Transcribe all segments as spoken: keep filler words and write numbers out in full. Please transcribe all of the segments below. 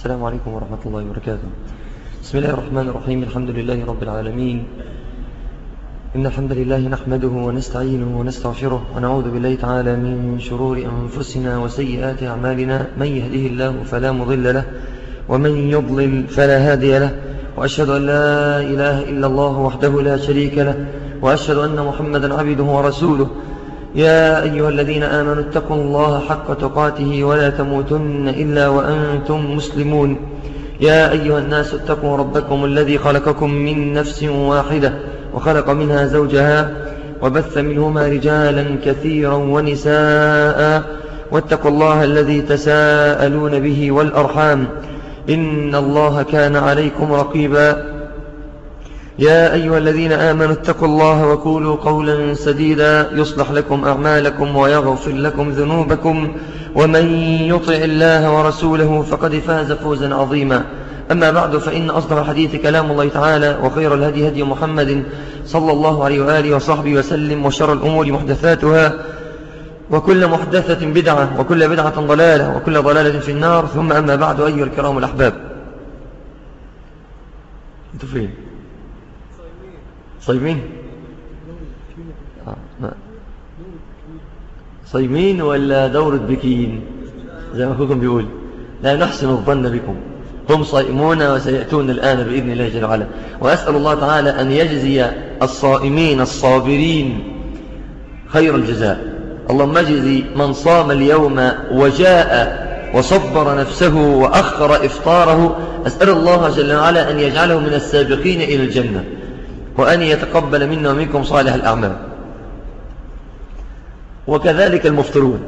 السلام عليكم ورحمة الله وبركاته. بسم الله الرحمن الرحيم. الحمد لله رب العالمين. إن الحمد لله نحمده ونستعينه ونستغفره ونعوذ بالله تعالى من شرور أنفسنا وسيئات أعمالنا، من يهده الله فلا مضل له ومن يضلل فلا هادي له، وأشهد أن لا إله إلا الله وحده لا شريك له، وأشهد أن محمدا عبده ورسوله. يا أيها الذين آمنوا اتقوا الله حق تقاته ولا تموتن إلا وأنتم مسلمون. يا أيها الناس اتقوا ربكم الذي خلقكم من نفس واحدة وخلق منها زوجها وبث منهما رجالا كثيرا ونساء، واتقوا الله الذي تساءلون به والأرحام، إن الله كان عليكم رقيبا. يا أيها الذين آمنوا اتقوا الله وقولوا قولا سديدا يصلح لكم أعمالكم ويغفر لكم ذنوبكم، ومن يطع الله ورسوله فقد فاز فوزا عظيما. أما بعد، فإن أصدق الحديث كلام الله تعالى، وخير الهدي هدي محمد صلى الله عليه وآله وصحبه وسلم، وشر الأمور محدثاتها، وكل محدثة بدعة، وكل بدعة ضلالة، وكل ضلالة في النار. ثم أما بعد، أيها الكرام الأحباب، أنتوا فين؟ صايمين؟ آه. صايمين ولا دورة بكين زي ما أخوكم بيقول؟ لا نحسن الظن بكم، هم صائمون وسيأتون الآن بإذن الله جل وعلا. وأسأل الله تعالى أن يجزي الصائمين الصابرين خير الجزاء. اللهم اجزي من صام اليوم وجاء وصبر نفسه وأخر إفطاره. أسأل الله جل وعلا أن يجعله من السابقين إلى الجنة، وأن يتقبل منا ومنكم صالح الأعمال. وكذلك المفطرون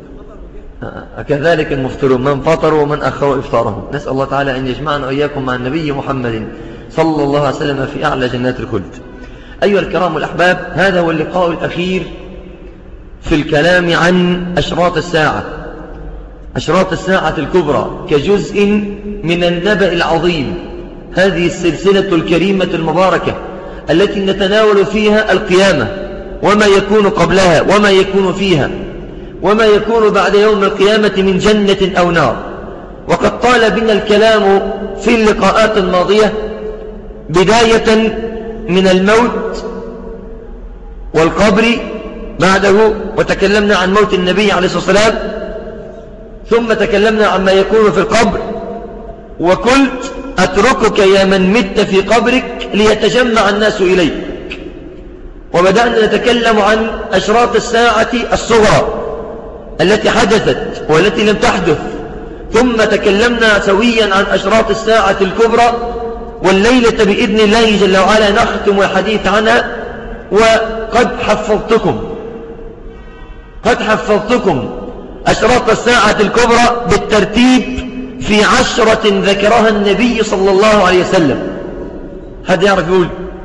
كذلك المفطرون من فطروا ومن أخروا إفطاره. نسأل الله تعالى أن يجمعنا وإياكم مع النبي محمد صلى الله عليه وسلم في أعلى جنات الخلد. أيها الكرام الأحباب، هذا هو اللقاء الأخير في الكلام عن أشراط الساعة، أشراط الساعة الكبرى، كجزء من النبأ العظيم. هذه السلسلة الكريمة المباركة التي نتناول فيها القيامة وما يكون قبلها وما يكون فيها وما يكون بعد يوم القيامة من جنة أو نار. وقد طال بنا الكلام في اللقاءات الماضية بداية من الموت والقبر بعده، وتكلمنا عن موت النبي عليه الصلاة والسلام، ثم تكلمنا عما يكون في القبر، وقلت أتركك يا من مت في قبرك ليتجمع الناس إليك. وبدأنا نتكلم عن أشراط الساعة الصغرى التي حدثت والتي لم تحدث، ثم تكلمنا سويا عن أشراط الساعة الكبرى، والليلة بإذن الله جل وعلا نختم الحديث عنها. وقد حفظتكم قد حفظتكم أشراط الساعة الكبرى بالترتيب في عشرة ذكرها النبي صلى الله عليه وسلم. حد يعرف يقول؟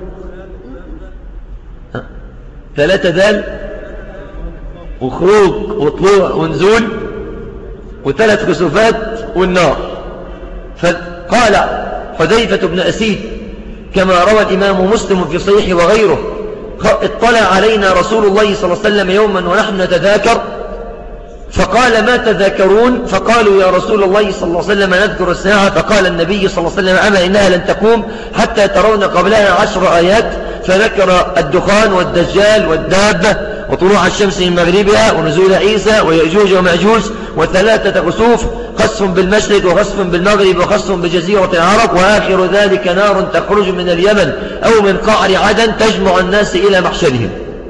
ثلاثة دال وخروج وطلوع ونزول، وثلاث كسوفات والنار. فقال حذيفة بن أسيد كما روى الإمام مسلم في صحيحه وغيره: اطلع علينا رسول الله صلى الله عليه وسلم يوما ونحن نتذاكر، فقال ما تذاكرون؟ فقالوا يا رسول الله صلى الله عليه وسلم نذكر الساعة. فقال النبي صلى الله عليه وسلم: أما إنها لن تقوم حتى ترون قبلها عشر آيات. فذكر الدخان والدجال والدابة وطلوع الشمس من مغربها ونزول عيسى ويأجوج ومأجوج وثلاثة خسوف، خسف بالمشرق وخسف بالمغرب وخسف بجزيرة العرب، وآخر ذلك نار تخرج من اليمن أو من قعر عدن تجمع الناس إلى محشرهم.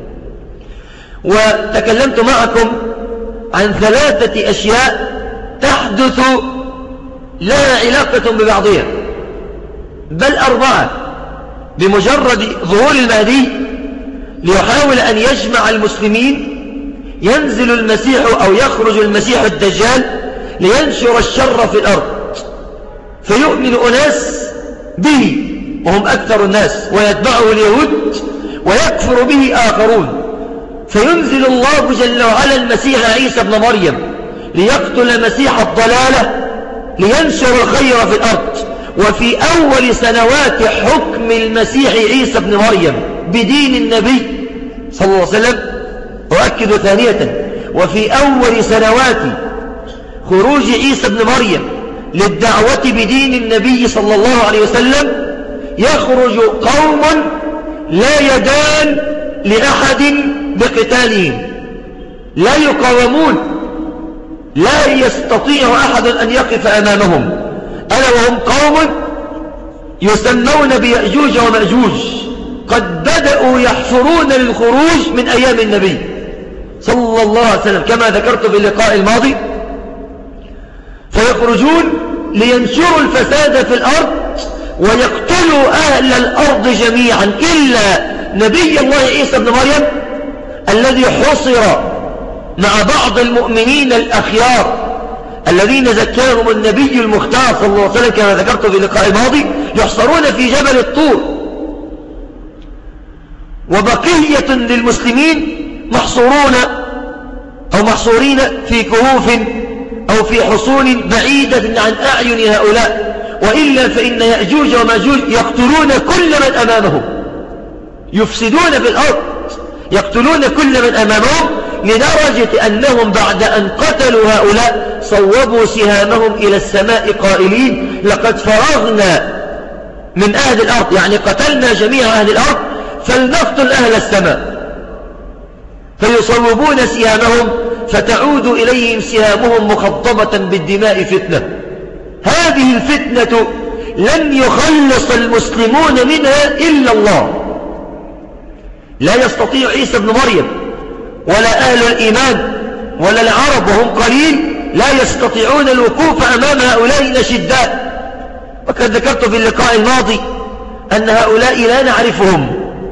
وتكلمت معكم عن ثلاثة أشياء تحدث لا علاقة ببعضها، بل أربعة. بمجرد ظهور المهدي ليحاول أن يجمع المسلمين، ينزل المسيح أو يخرج المسيح الدجال لينشر الشر في الأرض، فيؤمن أناس به وهم أكثر الناس، ويتبعه اليهود، ويكفر به آخرون. فينزل الله جل وعلا المسيح عيسى ابن مريم ليقتل مسيح الضلالة، لينشر الخير في الأرض. وفي أول سنوات حكم المسيح عيسى ابن مريم بدين النبي صلى الله عليه وسلم، أؤكد ثانية، وفي أول سنوات خروج عيسى ابن مريم للدعوة بدين النبي صلى الله عليه وسلم يخرج قوم لا يدان لأحد بقتالهم، لا يقاومون، لا يستطيع أحد أن يقف أمامهم، ألا وهم قوم يسمون بيأجوج ومأجوج، قد بدأوا يحفرون للخروج من أيام النبي صلى الله عليه وسلم كما ذكرت في اللقاء الماضي، فيخرجون لينشروا الفساد في الأرض ويقتلوا أهل الأرض جميعا إلا نبي الله عيسى بن مريم الذي حصر مع بعض المؤمنين الأخيار الذين زكاهم النبي المختار صلى الله عليه وسلم كما ذكرت في اللقاء الماضي، يحصرون في جبل الطور، وبقية للمسلمين محصورون أو محصورين في كهوف أو في حصون بعيدة عن أعين هؤلاء، وإلا فإن يأجوج وماجوج يقتلون كل من أمامهم، يفسدون في الأرض، يقتلون كل من أمامهم، لدرجة أنهم بعد أن قتلوا هؤلاء صوبوا سهامهم إلى السماء قائلين لقد فرغنا من أهل الأرض، يعني قتلنا جميع أهل الأرض فلنقتل أهل السماء، فيصوبون سهامهم فتعود إليهم سهامهم مخضبة بالدماء فتنة. هذه الفتنة لن يخلص المسلمون منها إلا الله، لا يستطيع عيسى بن مريم ولا أهل الإيمان ولا العرب وهم قليل لا يستطيعون الوقوف أمام هؤلاء الأشداء. وقد ذكرت في اللقاء الماضي أن هؤلاء لا نعرفهم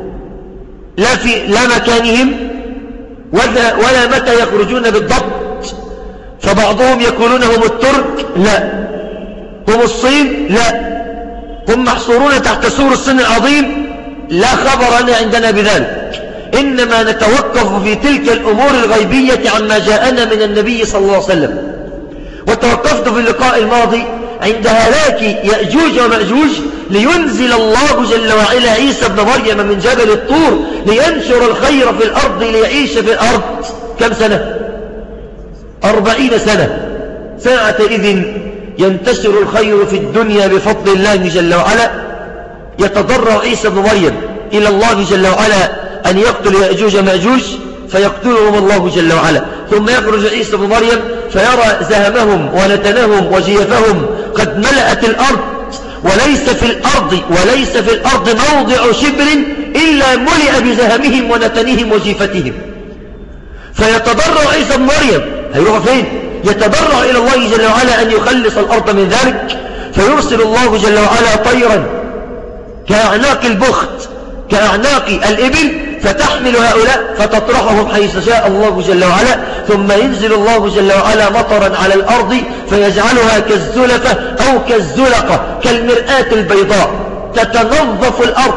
لا في لا مكانهم ولا, ولا متى يخرجون بالضبط، فبعضهم يقولون هم الترك، لا، هم الصين، لا، هم محصورون تحت سور الصين العظيم، لا خبر لنا عندنا بذلك، إنما نتوقف في تلك الأمور الغيبية عما جاءنا من النبي صلى الله عليه وسلم. وتوقفت في اللقاء الماضي عند هلاك يأجوج ومأجوج لينزل الله جل وعلا عيسى بن مريم من جبل الطور لينشر الخير في الأرض ليعيش في الأرض كم سنة؟ أربعين سنة. ساعتئذ ينتشر الخير في الدنيا بفضل الله جل وعلا. يتضرع عيسى بن مريم إلى الله جل وعلا أن يقتل يأجوج ومأجوج فيقتلهم الله جل وعلا، ثم يخرج عيسى بن مريم فيرى زهمهم ونتنهم وجيفهم قد ملأت الأرض، وليس في الأرض وليس في الأرض موضع شبر إلا ملئ بزهمهم ونتنهم وجيفتهم. فيتضرع عيسى بن مريم، هيروح فين؟ يتضرع إلى الله جل وعلا أن يخلص الأرض من ذلك، فيرسل الله جل وعلا طيرا كأعناق البخت كأعناق الإبل فتحمل هؤلاء فتطرحهم حيث شاء الله جل وعلا، ثم ينزل الله جل وعلا مطرا على الأرض فيجعلها كالزلفة أو كالزلقة كالمرآة البيضاء تتنظف الأرض.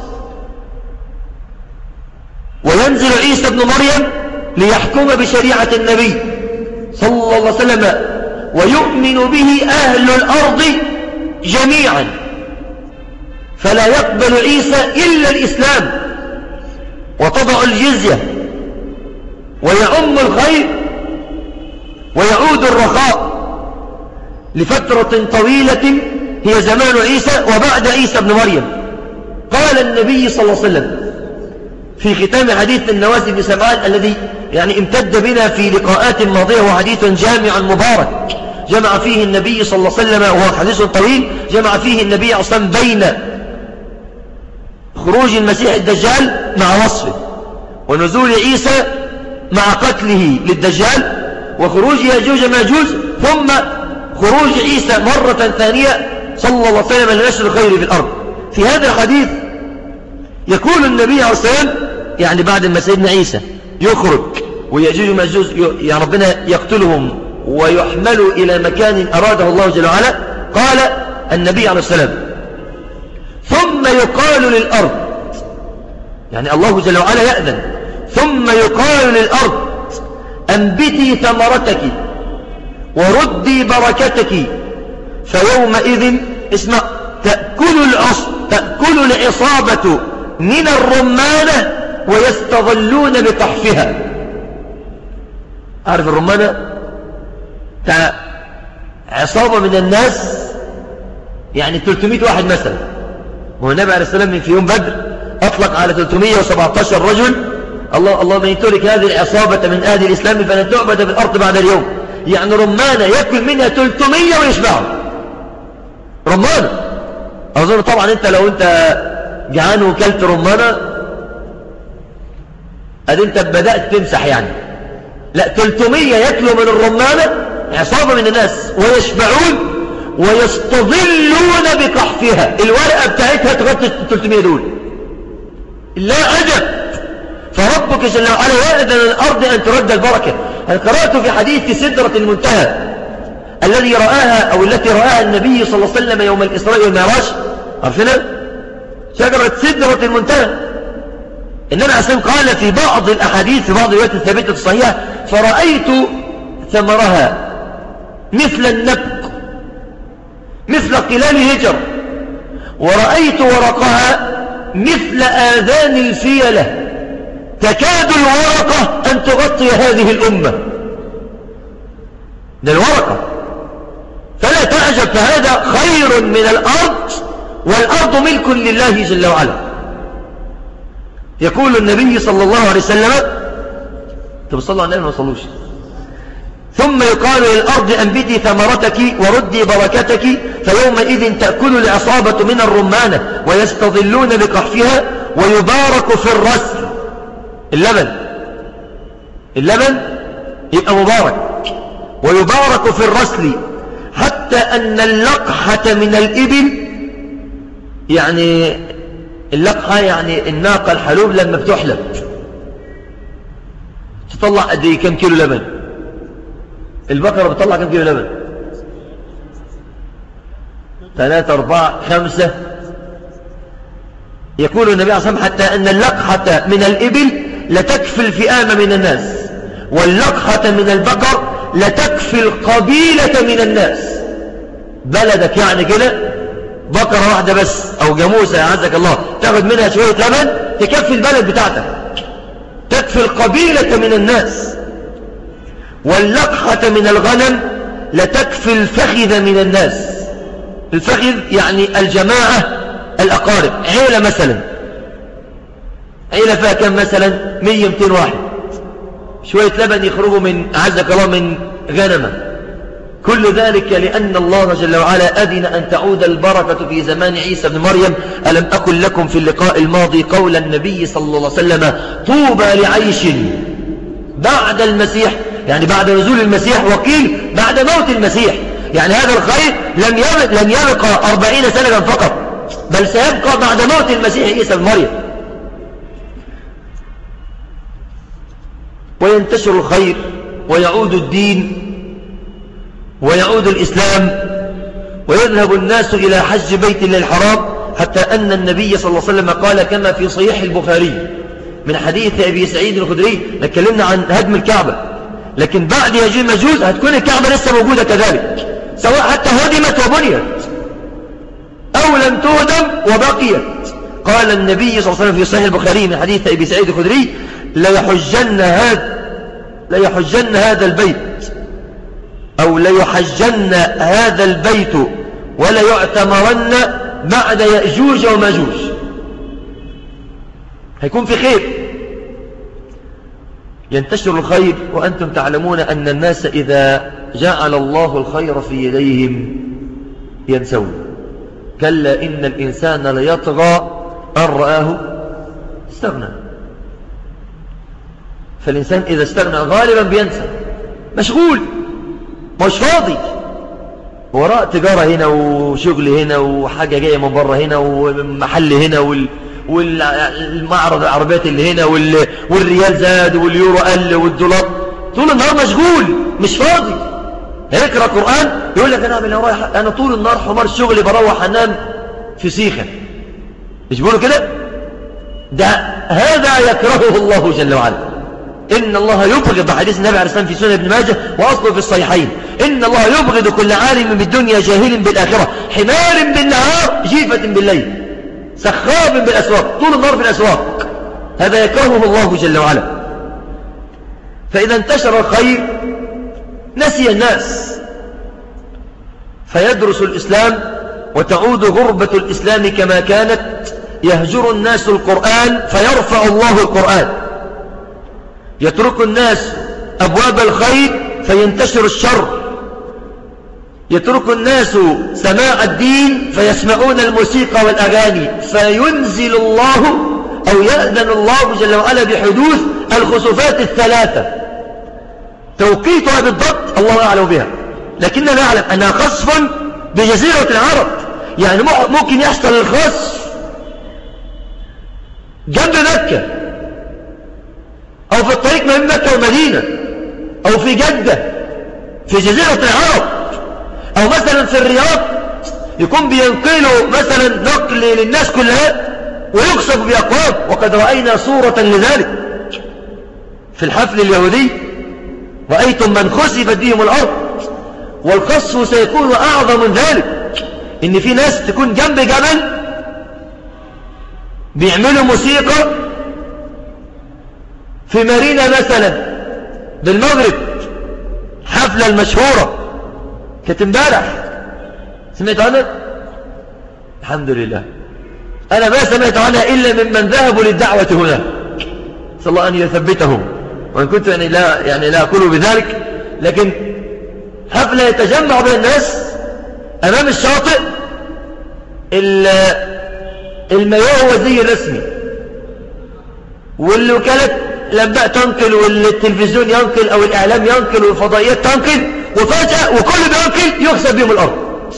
وينزل عيسى بن مريم ليحكم بشريعة النبي صلى الله عليه وسلم ويؤمن به أهل الأرض جميعا، فلا يقبل عيسى إلا الإسلام، وتضع الجزية ويعم الخير ويعود الرخاء لفترة طويلة هي زمان عيسى وبعد عيسى بن مريم. قال النبي صلى الله عليه وسلم في ختام حديث النواس بن سمعان الذي يعني امتد بنا في لقاءات ماضية، وحديث جامع مبارك جمع فيه النبي صلى الله عليه وسلم، وهو حديث طويل جمع فيه النبي أصلا بين خروج المسيح الدجال مع وصفه، ونزول عيسى مع قتله للدجال، وخروج يأجوج ماجوج، ثم خروج عيسى مرة ثانية صلى الله عليه وسلم لنشر الخير في الأرض. في هذا الحديث يقول النبي عليه الصلاة والسلام يعني بعد ما سيدنا عيسى يخرج ويأجوج ماجوج يا ربنا يقتلهم ويحملوا إلى مكان أراده الله جل وعلا، قال النبي عليه الصلاة والسلام ثم يقال للأرض، يعني الله جل وعلا يأذن، ثم يقال للأرض أنبتي ثمرتك وردي بركتك، فيومئذ اسمع تأكل العص تأكل العصابة من الرمانة ويستظلون بقحفها. عارف الرمانة تاع عصابة من الناس يعني ثلاثمائة واحد مثلا، وهو النبي عليه السلام في يوم بدر أطلق على ثلاثمائة وسبعة عشر رجل. الله الله من ترك هذه العصابة من أهل الإسلام فلن تعبد في الأرض بعد اليوم. يعني رمانة يأكل منها ثلاثمائة ويشبعوا رمانة. أظن طبعا أنت لو أنت جعان وكلت رمانة أد أنت بدأت تمسح يعني. لا، ثلاثمائة يأكلوا من الرمانة عصابة من الناس ويشبعون ويستظلون بقحفها، الورقة بتاعتها تغطي ثلاثمائة دول. لا عجب، فربك جل وعلا يأذن الأرض أن ترد البركة. أنا قرأت في حديث سدرة المنتهى الذي رآها أو التي رآها النبي صلى الله عليه وسلم يوم الإسراء والمعراج، عرفنا شجرة سدرة المنتهى. النبي عليه الصلاة والسلام قال في بعض الأحاديث في بعض الروايات الثابتة الصحيحة: فرأيت ثمرها مثل النبق مثل قلال هجر، ورأيت ورقها مثل آذان الفيلة، تكاد الورقة أن تغطي هذه الأمة. ده الورقة، فلا تعجب، فهذا خير من الأرض، والأرض ملك لله جل وعلا. يقول النبي صلى الله عليه وسلم، طب صلوا على النبي ما صلوش: ثم يقال للأرض أنبتي ثمرتك وردي بركتك، فيومئذ تأكل العصابة من الرمانة ويستظلون بقحفها، ويبارك في الرسل. اللبن اللبن يبقى مبارك، ويبارك في الرسل، حتى أن اللقحة من الإبل، يعني اللقحة يعني الناقة الحلوب لما بتحلب تطلع قد ايه كم كيلو لبن؟ البقرة بتطلع كم كيلو لبن؟ ثلاثة أربعة خمسة. يقول النبي عليه الصلاة والسلام: حتى أن اللقحة من الإبل لتكفي الفئام من الناس، واللقحة من البقر لتكفي القبيلة من الناس. بلدك يعني كده بقرة واحدة بس أو جاموسة عزك الله تاخد منها شوية لبن تكفي البلد بتاعتك، تكفي القبيلة من الناس. واللقحة من الغنم لتكفي الفخذ من الناس. الفخذ يعني الجماعة الأقارب، عيلة مثلا، عيلة فيها كم مثلا؟ مية مئتين واحد، شوية لبن يخرجوا من عزك الله من غنمة. كل ذلك لأن الله جل وعلا أذن أن تعود البركة في زمان عيسى بن مريم. ألم أقل لكم في اللقاء الماضي قول النبي صلى الله عليه وسلم: طوبى لعيش بعد المسيح، يعني بعد نزول المسيح، وقيل بعد موت المسيح. يعني هذا الخير لم لم يبقى أربعين سنة فقط، بل سيبقى بعد موت المسيح عيسى بن مريم. وينتشر الخير ويعود الدين ويعود الإسلام ويذهب الناس إلى حج بيت الله الحرام، حتى أن النبي صلى الله عليه وسلم قال كما في صحيح البخاري من حديث أبي سعيد الخدري: نتكلمنا عن هدم الكعبة، لكن بعد يجيء مجوز هتكون الكعبة لسه موجودة كذلك، سواء حتى هدمت وبنيت أو لم تهدم وبقيت. قال النبي صلى الله عليه وسلم في صحيح البخاري من حديث أبي سعيد الخدري: ليحجن هذا ليحجن هذا البيت أو ليحجن هذا البيت ولا يعتمرن بعد يأجوج وماجوج. هيكون في خير، ينتشر الخير. وأنتم تعلمون أن الناس إذا جعل الله الخير في يديهم ينسون. كلا إن الإنسان ليطغى أن رآه استغنى. فالإنسان إذا استغنى غالبا بينسى، مشغول مش فاضي، وراء تجارة هنا وشغل هنا وحاجة جاية من بره هنا ومحل هنا وال... والمعرض العربيات اللي هنا وال... والريال زاد واليورو قل والدولار، طول النهار مشغول مش فاضي. يقرأ قرآن يقول لك أنا أعمل رايح أنا طول النهار حمار الشغل بروح أنام في سيخة، مش بيقولوا كده؟ ده هذا يكرهه الله جل وعلا. إن الله يبغض، بحديث النبي عليه الصلاة والسلام في سنن ابن ماجه وأصله في الصحيحين: إن الله يبغض كل عالم بالدنيا جاهل بالآخرة، حمار بالنهار جيفة بالليل، سخاب بالأسواق، طول النهار في الأسواق. هذا يكرهه الله جل وعلا. فإذا انتشر الخير نسي الناس، فيدرس الإسلام وتعود غربة الإسلام كما كانت. يهجر الناس القرآن فيرفع الله القرآن. يترك الناس أبواب الخير فينتشر الشر. يترك الناس سماع الدين فيسمعون الموسيقى والأغاني فينزل الله أو يأذن الله جل وعلا بحدوث الخسوفات الثلاثة. توقيتها بالضبط الله أعلم بها، لكننا نعلم أنها خسف بجزيرة العرب. يعني ممكن يحصل الخسف جنب مكة أو في الطريق ما بين مكة والمدينة أو في جدة في جزيرة العرب، أو مثلا في الرياض يكون بينقلوا مثلا نقل للناس كلها ويخسف بأقوام. وقد رأينا صورة لذلك في الحفل اليهودي، رأيتم من خسفت بهم الأرض، والخسف سيكون أعظم من ذلك. إن في ناس تكون جنب جبل بيعملوا موسيقى في مارينا مثلا بالمغرب، حفلة المشهورة كانت امبارح، سمعت عنها؟ الحمد لله. أنا ما سمعت عنها إلا ممن ذهبوا للدعوة هنا، صلى الله أن يثبتهم، وإن كنت يعني لا, يعني لا أقول بذلك، لكن حفلة يتجمع بين الناس أمام الشاطئ، المايوه هو زي الرسمي، والوكالة لما تنقل والتلفزيون ينقل أو الإعلام ينقل والفضائيات تنقل، وفجأة وكل بينقل يخسف بهم الأرض،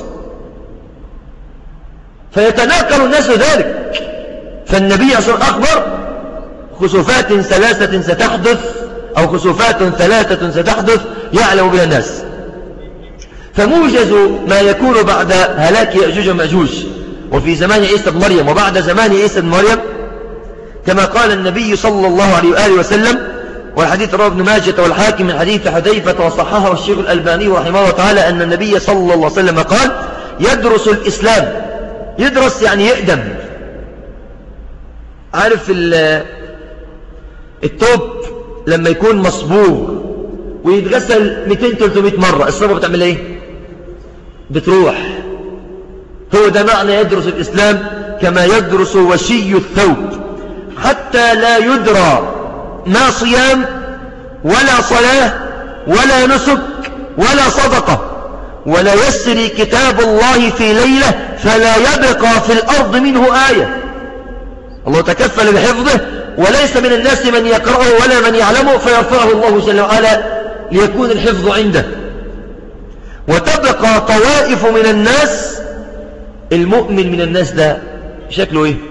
فيتناقل الناس ذلك. فالنبي صلى الله عليه وسلم أخبر خسوفات ثلاثة ستحدث أو خسوفات ثلاثة ستحدث يعلم بها الناس. فموجز ما يكون بعد هلاك يأجوج ومأجوج وفي زمان عيسى بن مريم وبعد زمان عيسى بن مريم، كما قال النبي صلى الله عليه وآله وسلم، والحديث رواه ابن ماجه والحاكم من حديث حذيفة وصححه الشيخ الألباني رحمه الله تعالى، أن النبي صلى الله عليه وسلم قال: يدرس الإسلام. يدرس يعني يقدم. عارف التوب لما يكون مصبوغ ويتغسل مئتين ثلاثمائة مرة، الصبغة بتعمل ايه؟ بتروح. هو ده معنى يدرس الإسلام، كما يدرس وشي الثوب، حتى لا يدرى ما صيام ولا صلاة ولا نسك ولا صدقة، ولا يسري كتاب الله في ليلة فلا يبقى في الأرض منه آية. الله تكفل بحفظه، وليس من الناس من يقرأه ولا من يعلمه، فيرفعه الله جل وعلا ليكون الحفظ عنده. وتبقى طوائف من الناس. المؤمن من الناس ده شكله ايه؟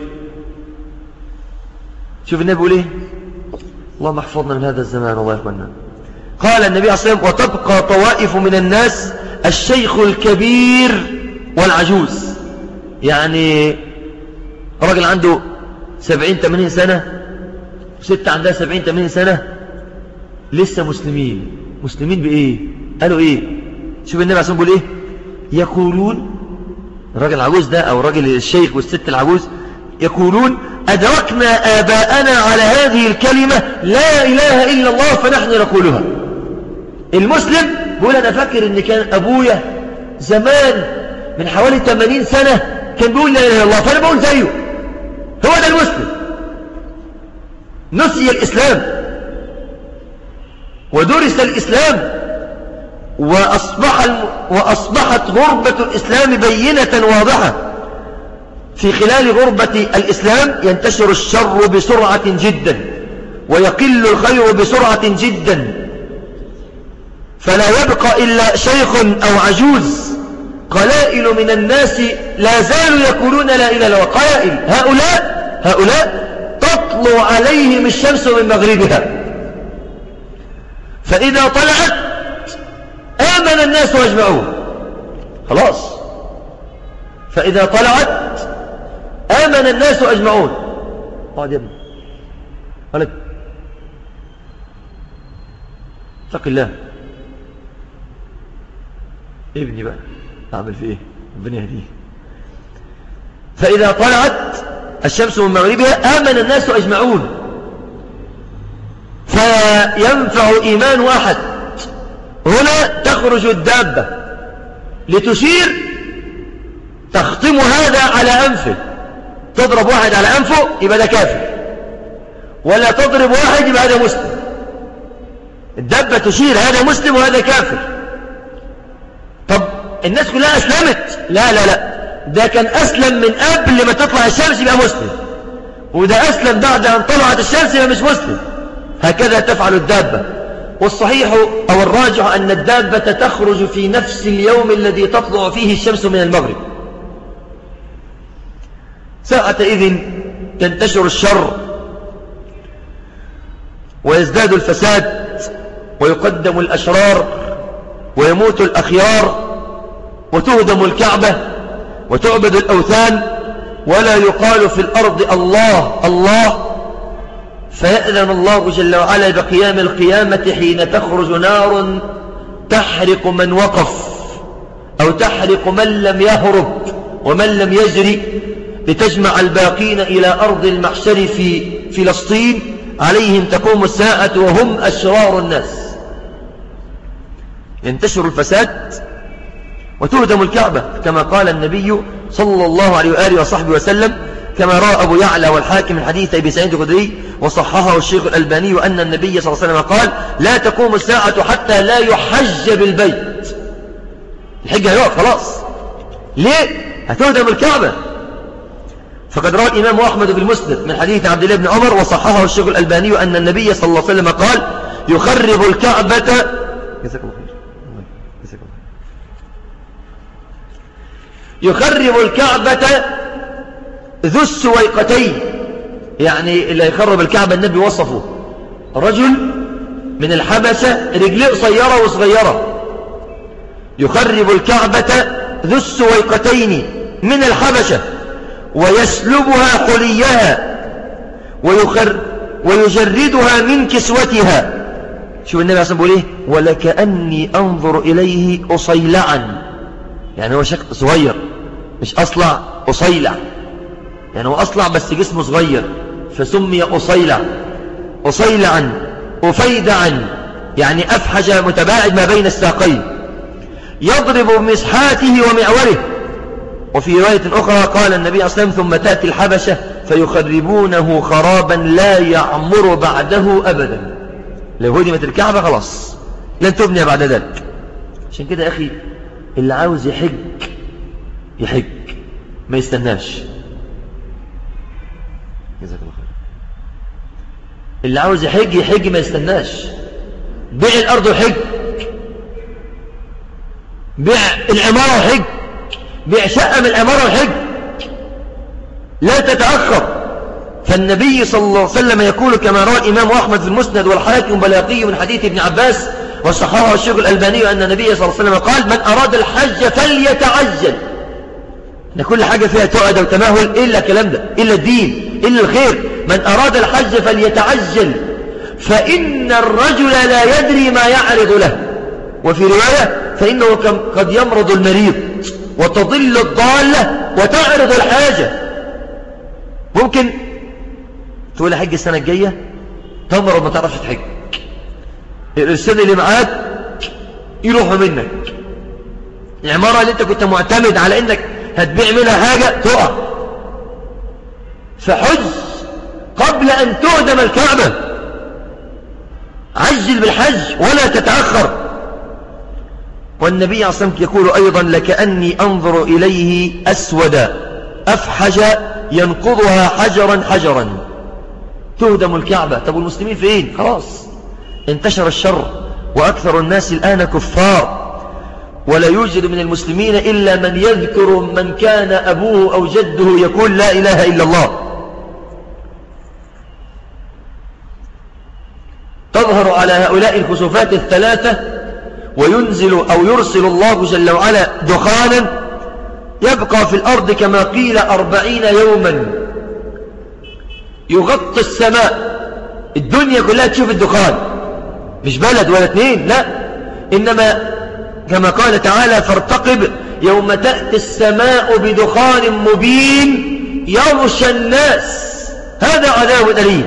شوف النبي يقول ايه؟ اللهم احفظنا من هذا الزمان والله يحفظنا. قال النبي صلى الله عليه وسلم: وتبقى طوائف من الناس الشيخ الكبير والعجوز. يعني راجل عنده سبعين ثمانين سنة، ستة عندها سبعين ثمانين سنة، لسه مسلمين. مسلمين بإيه؟ قالوا إيه؟ شوف النبي عليه الصلاة والسلام بيقول إيه؟ يقولون، الراجل العجوز ده أو الراجل الشيخ والست العجوز يقولون: أدركنا آباءنا على هذه الكلمة لا إله إلا الله فنحن نقولها. المسلم بيقول: أنا فاكر إن كان أبويا زمان من حوالي ثمانين سنة كان بيقول لا إله إلا الله، فأنا بقول زيه. هو ده المسلم. نسي الإسلام ودرس الإسلام، وأصبح الم... وأصبحت غربة الإسلام بينة واضحة. في خلال غربة الإسلام ينتشر الشر بسرعة جدا، ويقل الخير بسرعة جدا، فلا يبقى إلا شيخ أو عجوز. قلائل من الناس لا زالوا يقولون لا إله إلا الله. قلائل. هؤلاء هؤلاء تطلع عليهم الشمس من مغربها، فإذا طلعت آمن الناس واجمعون. خلاص، فإذا طلعت آمن الناس أجمعون. اقعد يا ابني، ولد اتق الله. ابني بقى أعمل في إيه؟ ربنا يهديه. فإذا طلعت الشمس من مغربها آمن الناس أجمعون، فينفع إيمان أحد. هنا تخرج الدابة لتشير تخطم هذا على أنفه، تضرب واحد على أنفه يبقى ده كافر، ولا تضرب واحد يبقى هذا مسلم. الدبة تشير هذا مسلم وهذا كافر. طب الناس كلها أسلمت؟ لا لا لا، ده كان أسلم من قبل ما تطلع الشمس يبقى مسلم، وده أسلم بعد أن طلعت الشمس يبقى مش مسلم. هكذا تفعل الدابة. والصحيح أو الراجح أن الدابة تخرج في نفس اليوم الذي تطلع فيه الشمس من المغرب. ساعتئذ تنتشر الشر ويزداد الفساد ويقدم الأشرار ويموت الأخيار وتهدم الكعبة وتعبد الأوثان ولا يقال في الأرض الله الله، فيأذن الله جل وعلا بقيام القيامة حين تخرج نار تحرق من وقف أو تحرق من لم يهرب ومن لم يجري، لتجمع الباقين إلى أرض المحشر في فلسطين، عليهم تقوم الساعة وهم أشرار الناس. ينتشر الفساد وتهدم الكعبة كما قال النبي صلى الله عليه وآله وصحبه وسلم، كما رأى أبو يعلى والحاكم من حديث أبي سعيد الخدري وصححه الشيخ الألباني أن النبي صلى الله عليه وسلم قال: لا تقوم الساعة حتى لا يحج بالبيت. الحج هيقف خلاص. ليه؟ هتهدم الكعبة. فقد روى الإمام أحمد بالمسند من حديث عبد الله بن عمر وصححه الشيخ الألباني أن النبي صلى الله عليه وسلم قال: يخرب الكعبة جزاك الله خير جزاك الله يخرب الكعبة ذو السويقتين. يعني اللي يخرب الكعبة النبي وصفه رجل من الحبشة رجليه قصيرة وصغيرة، يخرب الكعبة ذو السويقتين من الحبشة ويسلبها حليها ويخر ويجردها من كسوتها. شوف النبي عليه الصلاة والسلام بيقول ايه: ولكأني أنظر إليه أصيلعا، يعني هو شكل صغير مش أصلع، أصيلع يعني هو أصلع بس جسمه صغير فسمي أصيلع. أصيلعا أفيدعا يعني أفحج متباعد ما بين الساقين، يضرب بمسحاته ومعوره. وفي رواية أخرى قال النبي صلى الله عليه وسلم: ثم تأتي الحبشة فيخربونه خرابا لا يعمر بعده أبدا. لو هدمت الكعبة خلاص لن تبني بعد ذلك. عشان كده يا أخي اللي عاوز يحج يحج ما يستناش. جزاك الله خير. اللي عاوز يحج يحج ما يستناش. بيع الأرض وحج، بيع العمارة وحج، بيع شقة من العمارة وحج، لا تتأخر. فالنبي صلى الله عليه وسلم يقول كما روى الإمام أحمد في المسند والحاكم بلاقي من حديث ابن عباس وصححه الشيخ الألباني أن النبي صلى الله عليه وسلم قال: من أراد الحج فليتعجل. إن كل حاجة فيها تؤد وتماهل إلا كلام ده، إلا الدين، إلا الخير. من أراد الحج فليتعجل فإن الرجل لا يدري ما يعرض له. وفي رواية: فإنه قد يمرض المريض وتضل الضالة وتعرض الحاجة. ممكن تقول حج السنة الجاية تمرض ما تعرفش تحج، السنة اللي معاك يروحوا منك، العمارة اللي انت كنت معتمد على انك هتبيع منها حاجة تقع. فحج قبل ان تهدم الكعبة، عجل بالحج ولا تتأخر. والنبي عليه الصلاة والسلام يقول أيضا: لكأني أنظر إليه أسودا أفحج ينقضها حجرا حجرا. تهدم الكعبة. طب والمسلمين فين؟ خلاص انتشر الشر وأكثر الناس الآن كفار، ولا يوجد من المسلمين إلا من يذكر من كان أبوه أو جده يقول لا إله إلا الله. تظهر على هؤلاء الكسوفات الثلاثة وينزل أو يرسل الله جل وعلا دخانا يبقى في الأرض كما قيل أربعين يوما يغطي السماء. الدنيا كلها تشوف الدخان، مش بلد ولا اثنين، لا، إنما كما قال تعالى: فارتقب يوم تأتي السماء بدخان مبين يغشى الناس هذا عذاب أليم.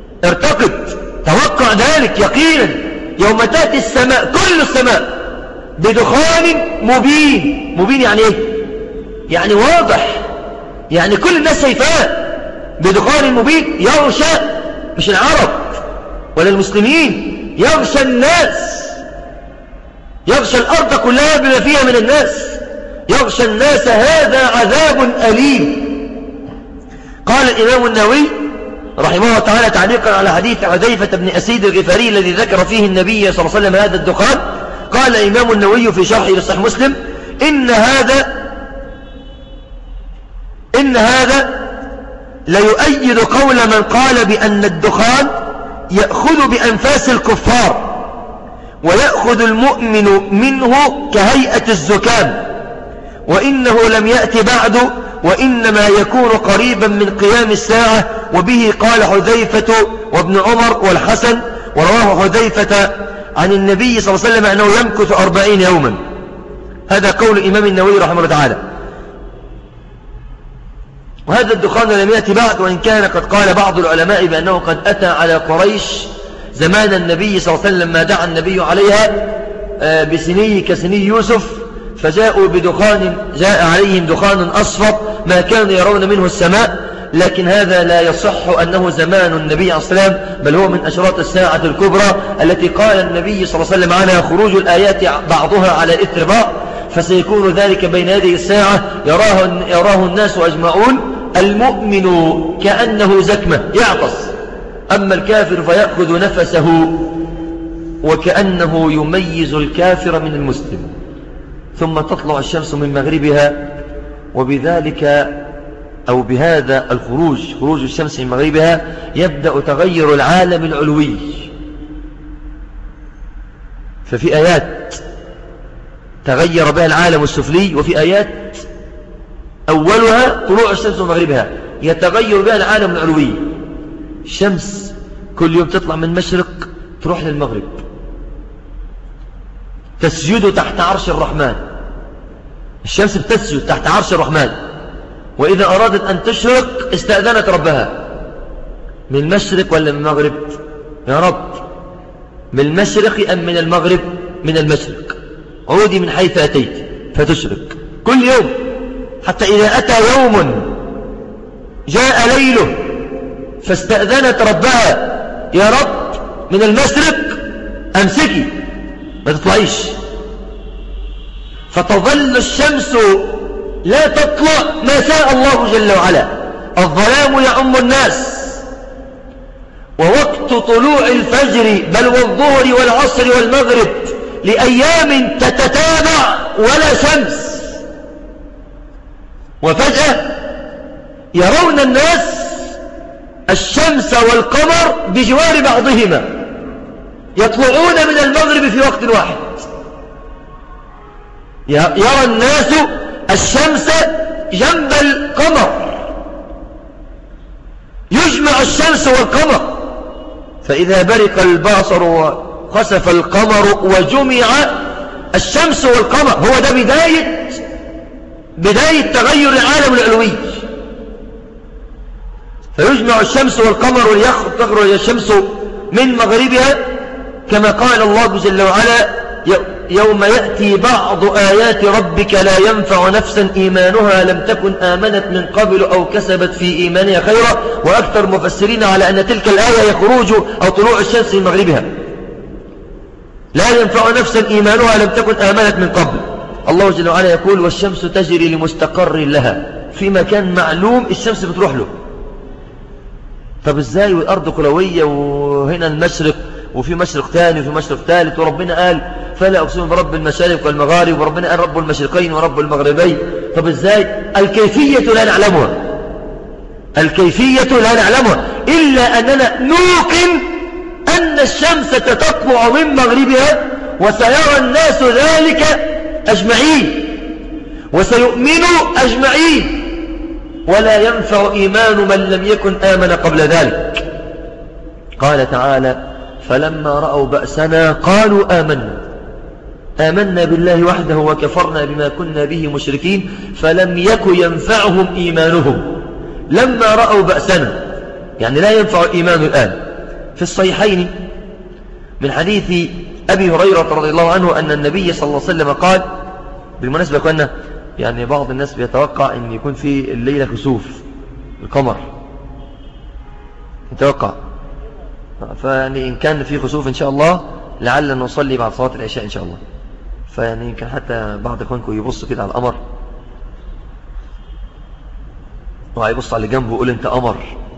ارتقب، توقع ذلك يقينا. يوم تأتي السماء، كل السماء بدخان مبين. مبين يعني ايه؟ يعني واضح، يعني كل الناس شايفاه. بدخان مبين يغشى، مش العرب ولا المسلمين، يغشى الناس، يغشى الأرض كلها بما فيها من الناس، يغشى الناس. هذا عذاب أليم. قال الإمام النووي رحمه الله تعالى تعليقا على حديث حذيفة بن أسيد الغفاري الذي ذكر فيه النبي صلى الله عليه وسلم هذا الدخان، قال الإمام النووي في شرحه لصحيح مسلم: إن هذا إن هذا ليؤيد قول من قال بأن الدخان يأخذ بأنفاس الكفار ويأخذ المؤمن منه كهيئة الزكام، وإنه لم يأت بعد، وإنما يكون قريبا من قيام الساعة. وبه قال حذيفة وابن عمر والحسن. ورواه حذيفة عن النبي صلى الله عليه وسلم أنه يمكث أربعين يوما. هذا قول الإمام النووي رحمه الله تعالى. وهذا الدخان لم يأتي بعد، وإن كان قد قال بعض العلماء بأنه قد أتى على قريش زمان النبي صلى الله عليه وسلم، ما دعا النبي عليها بسني كسني يوسف، فجاءوا بدخان، جاء عليهم دخان أصفر ما كانوا يرون منه السماء. لكن هذا لا يصح أنه زمان النبي عليه الصلاة والسلام، بل هو من أشراط الساعة الكبرى التي قال النبي صلى الله عليه وسلم عنها: خروج الآيات بعضها على إثر بعض، فسيكون ذلك بين يدي الساعة يراه, يراه الناس أجمعون. المؤمن كأنه زكمة يعطس، أما الكافر فيأخذ نفسه وكأنه يميز الكافر من المسلم. ثم تطلع الشمس من مغربها، وبذلك أو بهذا الخروج، خروج الشمس من مغربها، يبدأ تغير العالم العلوي. ففي آيات تغير بها العالم السفلي، وفي آيات أولها طلوع الشمس من مغربها يتغير بها العالم العلوي. الشمس كل يوم تطلع من مشرق تروح للمغرب، تسجد تحت عرش الرحمن. الشمس بتسجد تحت عرش الرحمن، وإذا أرادت أن تشرق استأذنت ربها: من المشرق ولا من المغرب يا رب؟ من المشرق أم من المغرب؟ من المشرق. عودي من حيث أتيت فتشرق كل يوم، حتى إذا أتى يوم جاء ليله فاستأذنت ربها: يا رب من المشرق أمسكي ما تطلعيش. فتظل الشمس لا تطلع ما شاء الله جل وعلا. الظلام يعم الناس، ووقت طلوع الفجر بل والظهر والعصر والمغرب لأيام تتتابع ولا شمس، وفجأة يرون الناس الشمس والقمر بجوار بعضهما، يطلعون من المغرب في وقت واحد. يرى الناس الشمس جنب القمر، يجمع الشمس والقمر، فإذا برق البصر وخسف القمر وجمع الشمس والقمر. هو ده بداية بداية تغير العالم العلوي. فيجمع الشمس والقمر وليخرج الشمس من مغربها، كما قال الله جل وعلا: يوم يأتي بعض آيات ربك لا ينفع نفسا إيمانها لم تكن آمنت من قبل أو كسبت في إيمانها خيرا. وأكثر مفسرين على أن تلك الآية هي خروج أو طلوع الشمس من مغربها. لا ينفع نفسا إيمانها لم تكن آمنت من قبل. الله جل وعلا يقول: والشمس تجري لمستقر لها، في مكان معلوم الشمس بتروح له. طب ازاي والأرض كروية وهنا المشرق وفي مشرق ثاني وفي مشرق ثالث، وربنا قال: فلا أقسم برب المشارق والمغارب، وربنا قال: رب المشرقين ورب المغربين. طب ازاي؟ الكيفية لا نعلمها، الكيفية لا نعلمها، إلا أننا نوقن أن الشمس تطلع من مغربها، وسيرى الناس ذلك أجمعين، وسيؤمنوا أجمعين، ولا ينفع إيمان من لم يكن آمن قبل ذلك. قال تعالى: فلما رأوا بأسنا قالوا آمنا آمنا بالله وحده وكفرنا بما كنا به مشركين فلم يك ينفعهم إيمانهم لما رأوا بأسنا، يعني لا ينفع الإيمان الآن. في الصحيحين من حديث أبي هريرة رضي الله عنه أن النبي صلى الله عليه وسلم قال، بالمناسبة يا أخوانا يعني بعض الناس بيتوقع أن يكون في الليلة كسوف القمر، يتوقع، فيعني إن كان في خسوف إن شاء الله لعلنا نصلي بعد صلاة العشاء إن شاء الله. فيعني يمكن حتى بعض إخوانكم يبصوا كده على القمر وهيبص على اللي جنبه ويقول أنت قمر،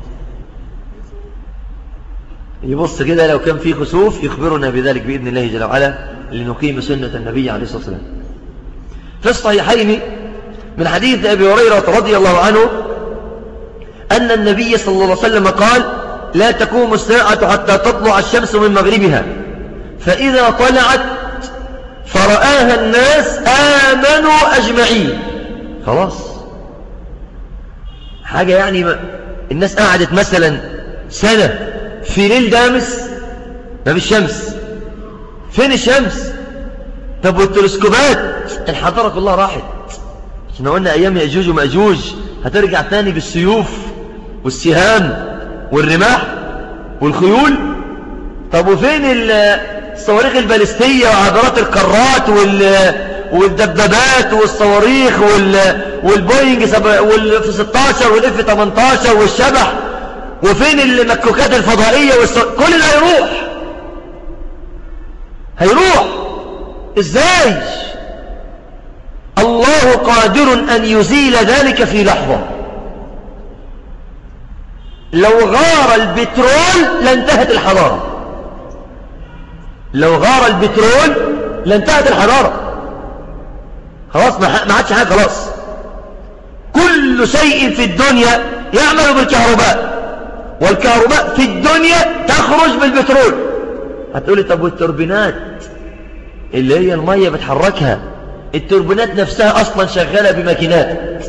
يبص كده لو كان في خسوف يخبرنا بذلك بإذن الله جل وعلا لنقيم سنة النبي عليه الصلاة والسلام. في الصحيحين من حديث أبي هريرة رضي الله عنه أن النبي صلى الله عليه وسلم قال: لا تقوم الساعة حتى تطلع الشمس من مغربها، فإذا طلعت فرآها الناس آمنوا أجمعين. خلاص حاجة يعني الناس قعدت مثلا سنة في ليل دامس ما بالشمس، فين الشمس؟ طب والتلسكوبات الحضارة كلها راحت، احنا قلنا أيام يأجوج ومأجوج هترجع تاني بالسيوف والسهام والرماح والخيول. طب وفين الصواريخ البالستية وعبارات القارات والدبابات والصواريخ والبوينج في ستاشر والاف تمنتاشر والشبح؟ وفين المكوكات الفضائية والصو... كل اللي هيروح هيروح ازاي؟ الله قادر أن يزيل ذلك في لحظة. لو غار البترول لانتهت الحضارة، لو غار البترول لانتهت الحضارة، خلاص ما عادش حاجة، خلاص كل شيء في الدنيا يعمل بالكهرباء، والكهرباء في الدنيا تخرج بالبترول. هتقولي طب والتوربينات اللي هي المية بتحركها، التوربينات نفسها أصلا شغالة بماكينات.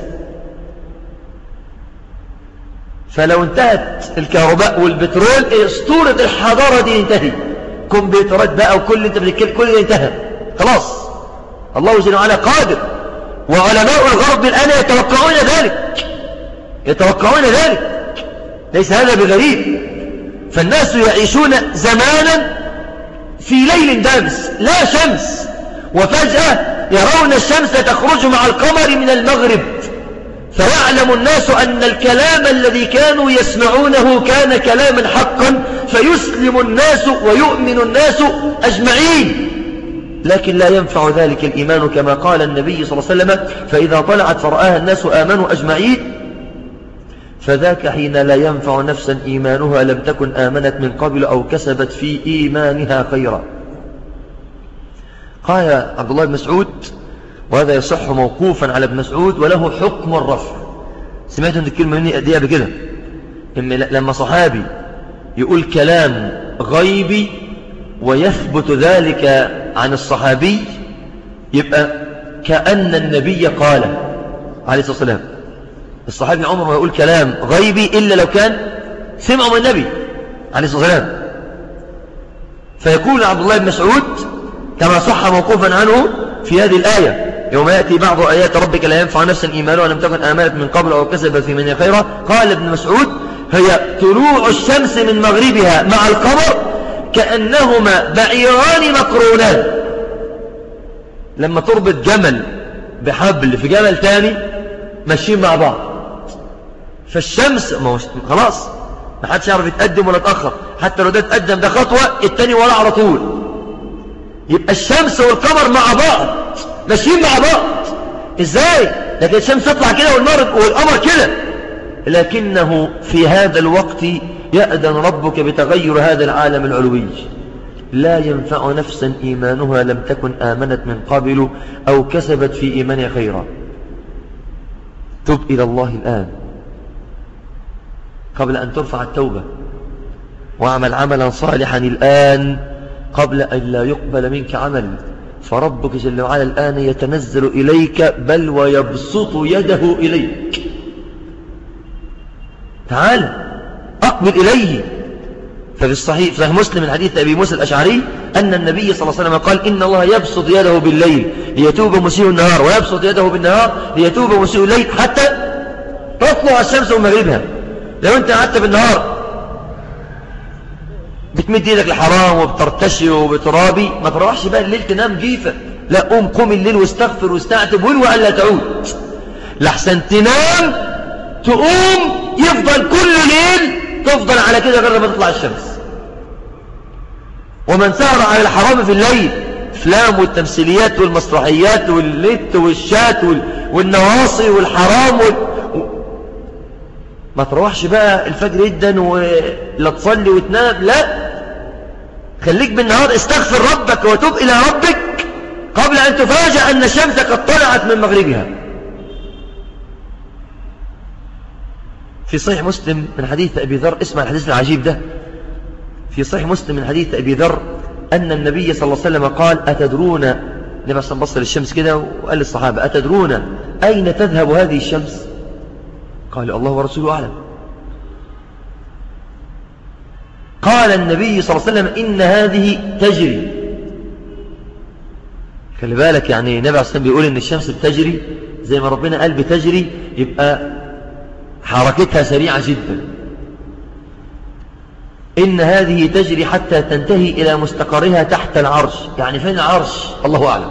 فلو انتهت الكهرباء والبترول اسطورة الحضارة دي انتهي، كمبيوترات بقى وكل انت بتتكلم كل ده انتهى خلاص. الله جل وعلا قادر، وعلماء الغرب الآن يتوقعون ذلك، يتوقعون ذلك، ليس هذا بغريب. فالناس يعيشون زمانا في ليل دامس لا شمس، وفجأة يرون الشمس تخرج مع القمر من المغرب، فيعلم الناس أن الكلام الذي كانوا يسمعونه كان كلاما حقا، فيسلم الناس ويؤمن الناس أجمعين. لكن لا ينفع ذلك الإيمان كما قال النبي صلى الله عليه وسلم: فإذا طلعت فرآها الناس آمنوا أجمعين، فذاك حين لا ينفع نفسا إيمانها لم تكن آمنت من قبل أو كسبت في إيمانها خيرا. قال عبد الله بن مسعود، وهذا يصح موقوفا على ابن مسعود وله حكم الرفع. سمعت انت الكلمة مني قد ايه قبل كده؟ لما صحابي يقول كلام غيبي ويثبت ذلك عن الصحابي يبقى كأن النبي قال عليه الصلاة والسلام. الصحابي عمره ما يقول كلام غيبي إلا لو كان سمعه من النبي عليه الصلاة والسلام. فيقول عبد الله بن مسعود كما صح موقوفا عنه في هذه الآية: يوم يأتي بعض آيات ربك لا ينفع نفسا إيمانها لم تكن آمنت من قبل أو كسبت في من خيرا. قال ابن مسعود: هي طلوع الشمس من مغربها مع القمر كأنهما بعيران مقرونان. لما تربط جمل بحبل في جمل تاني ماشيين مع بعض، فالشمس خلاص ما حدش يعرف يتقدم ولا يتأخر، حتى لو ده تقدم ده خطوة التاني ورا على طول. يبقى الشمس والقمر مع بعض ماشيين مع بعض. ازاي؟ لكن الشمس تطلع كده والنار والقمر كده، لكنه في هذا الوقت يأذن ربك بتغير هذا العالم العلوي. لا ينفع نفسا إيمانها لم تكن آمنت من قبل أو كسبت في إيمانها خيرا. تب إلى الله الآن قبل أن ترفع التوبة، واعمل عملا صالحا الآن قبل أن لا يقبل منك عمل، فربك جل وعلا الآن يتنزل إليك بل ويبسط يده إليك. تعال أقبل إليه. ففي الصحيح صحيح مسلم الحديث أبي موسى الأشعري أن النبي صلى الله عليه وسلم قال: إن الله يبسط يده بالليل ليتوب مسيء النهار، ويبسط يده بالنهار ليتوب مسيء الليل حتى تطلع الشمس من مغربها. لو أنت قعدت بالنهار بتمد ايدك الحرام وبترتشي وبترابي، ما تروحش بقى الليل تنام جيفة، لا، قوم قوم الليل واستغفر واستعتب وانوى ألا تعود، لحسن تنام تقوم يفضل كل ليل تفضل على كده غير ما تطلع الشمس. ومن سهر على الحرام في الليل، افلام والتمثيليات والمسرحيات والنت والشات والنواصي والحرام وال... ما تروحش بقى الفجر جدا ولا تصلي وتنام، لا، خليك بالنهار استغفر ربك وتوب إلى ربك قبل أن تفاجأ أن الشمس قد طلعت من مغربها. في صحيح مسلم من حديث أبي ذر، اسمع الحديث العجيب ده، في صحيح مسلم من حديث أبي ذر أن النبي صلى الله عليه وسلم قال: أتدرون، النبي صلى الله عليه وسلم بص للشمس كده وقال للصحابة: أتدرون أين تذهب هذه الشمس؟ قال: الله ورسوله أعلم. قال النبي صلى الله عليه وسلم: إن هذه تجري. خلي بالك، يعني النبي عليه الصلاة والسلام بيقول إن الشمس بتجري زي ما ربنا قال بتجري، يبقى حركتها سريعة جدا. إن هذه تجري حتى تنتهي إلى مستقرها تحت العرش. يعني فين العرش؟ الله أعلم.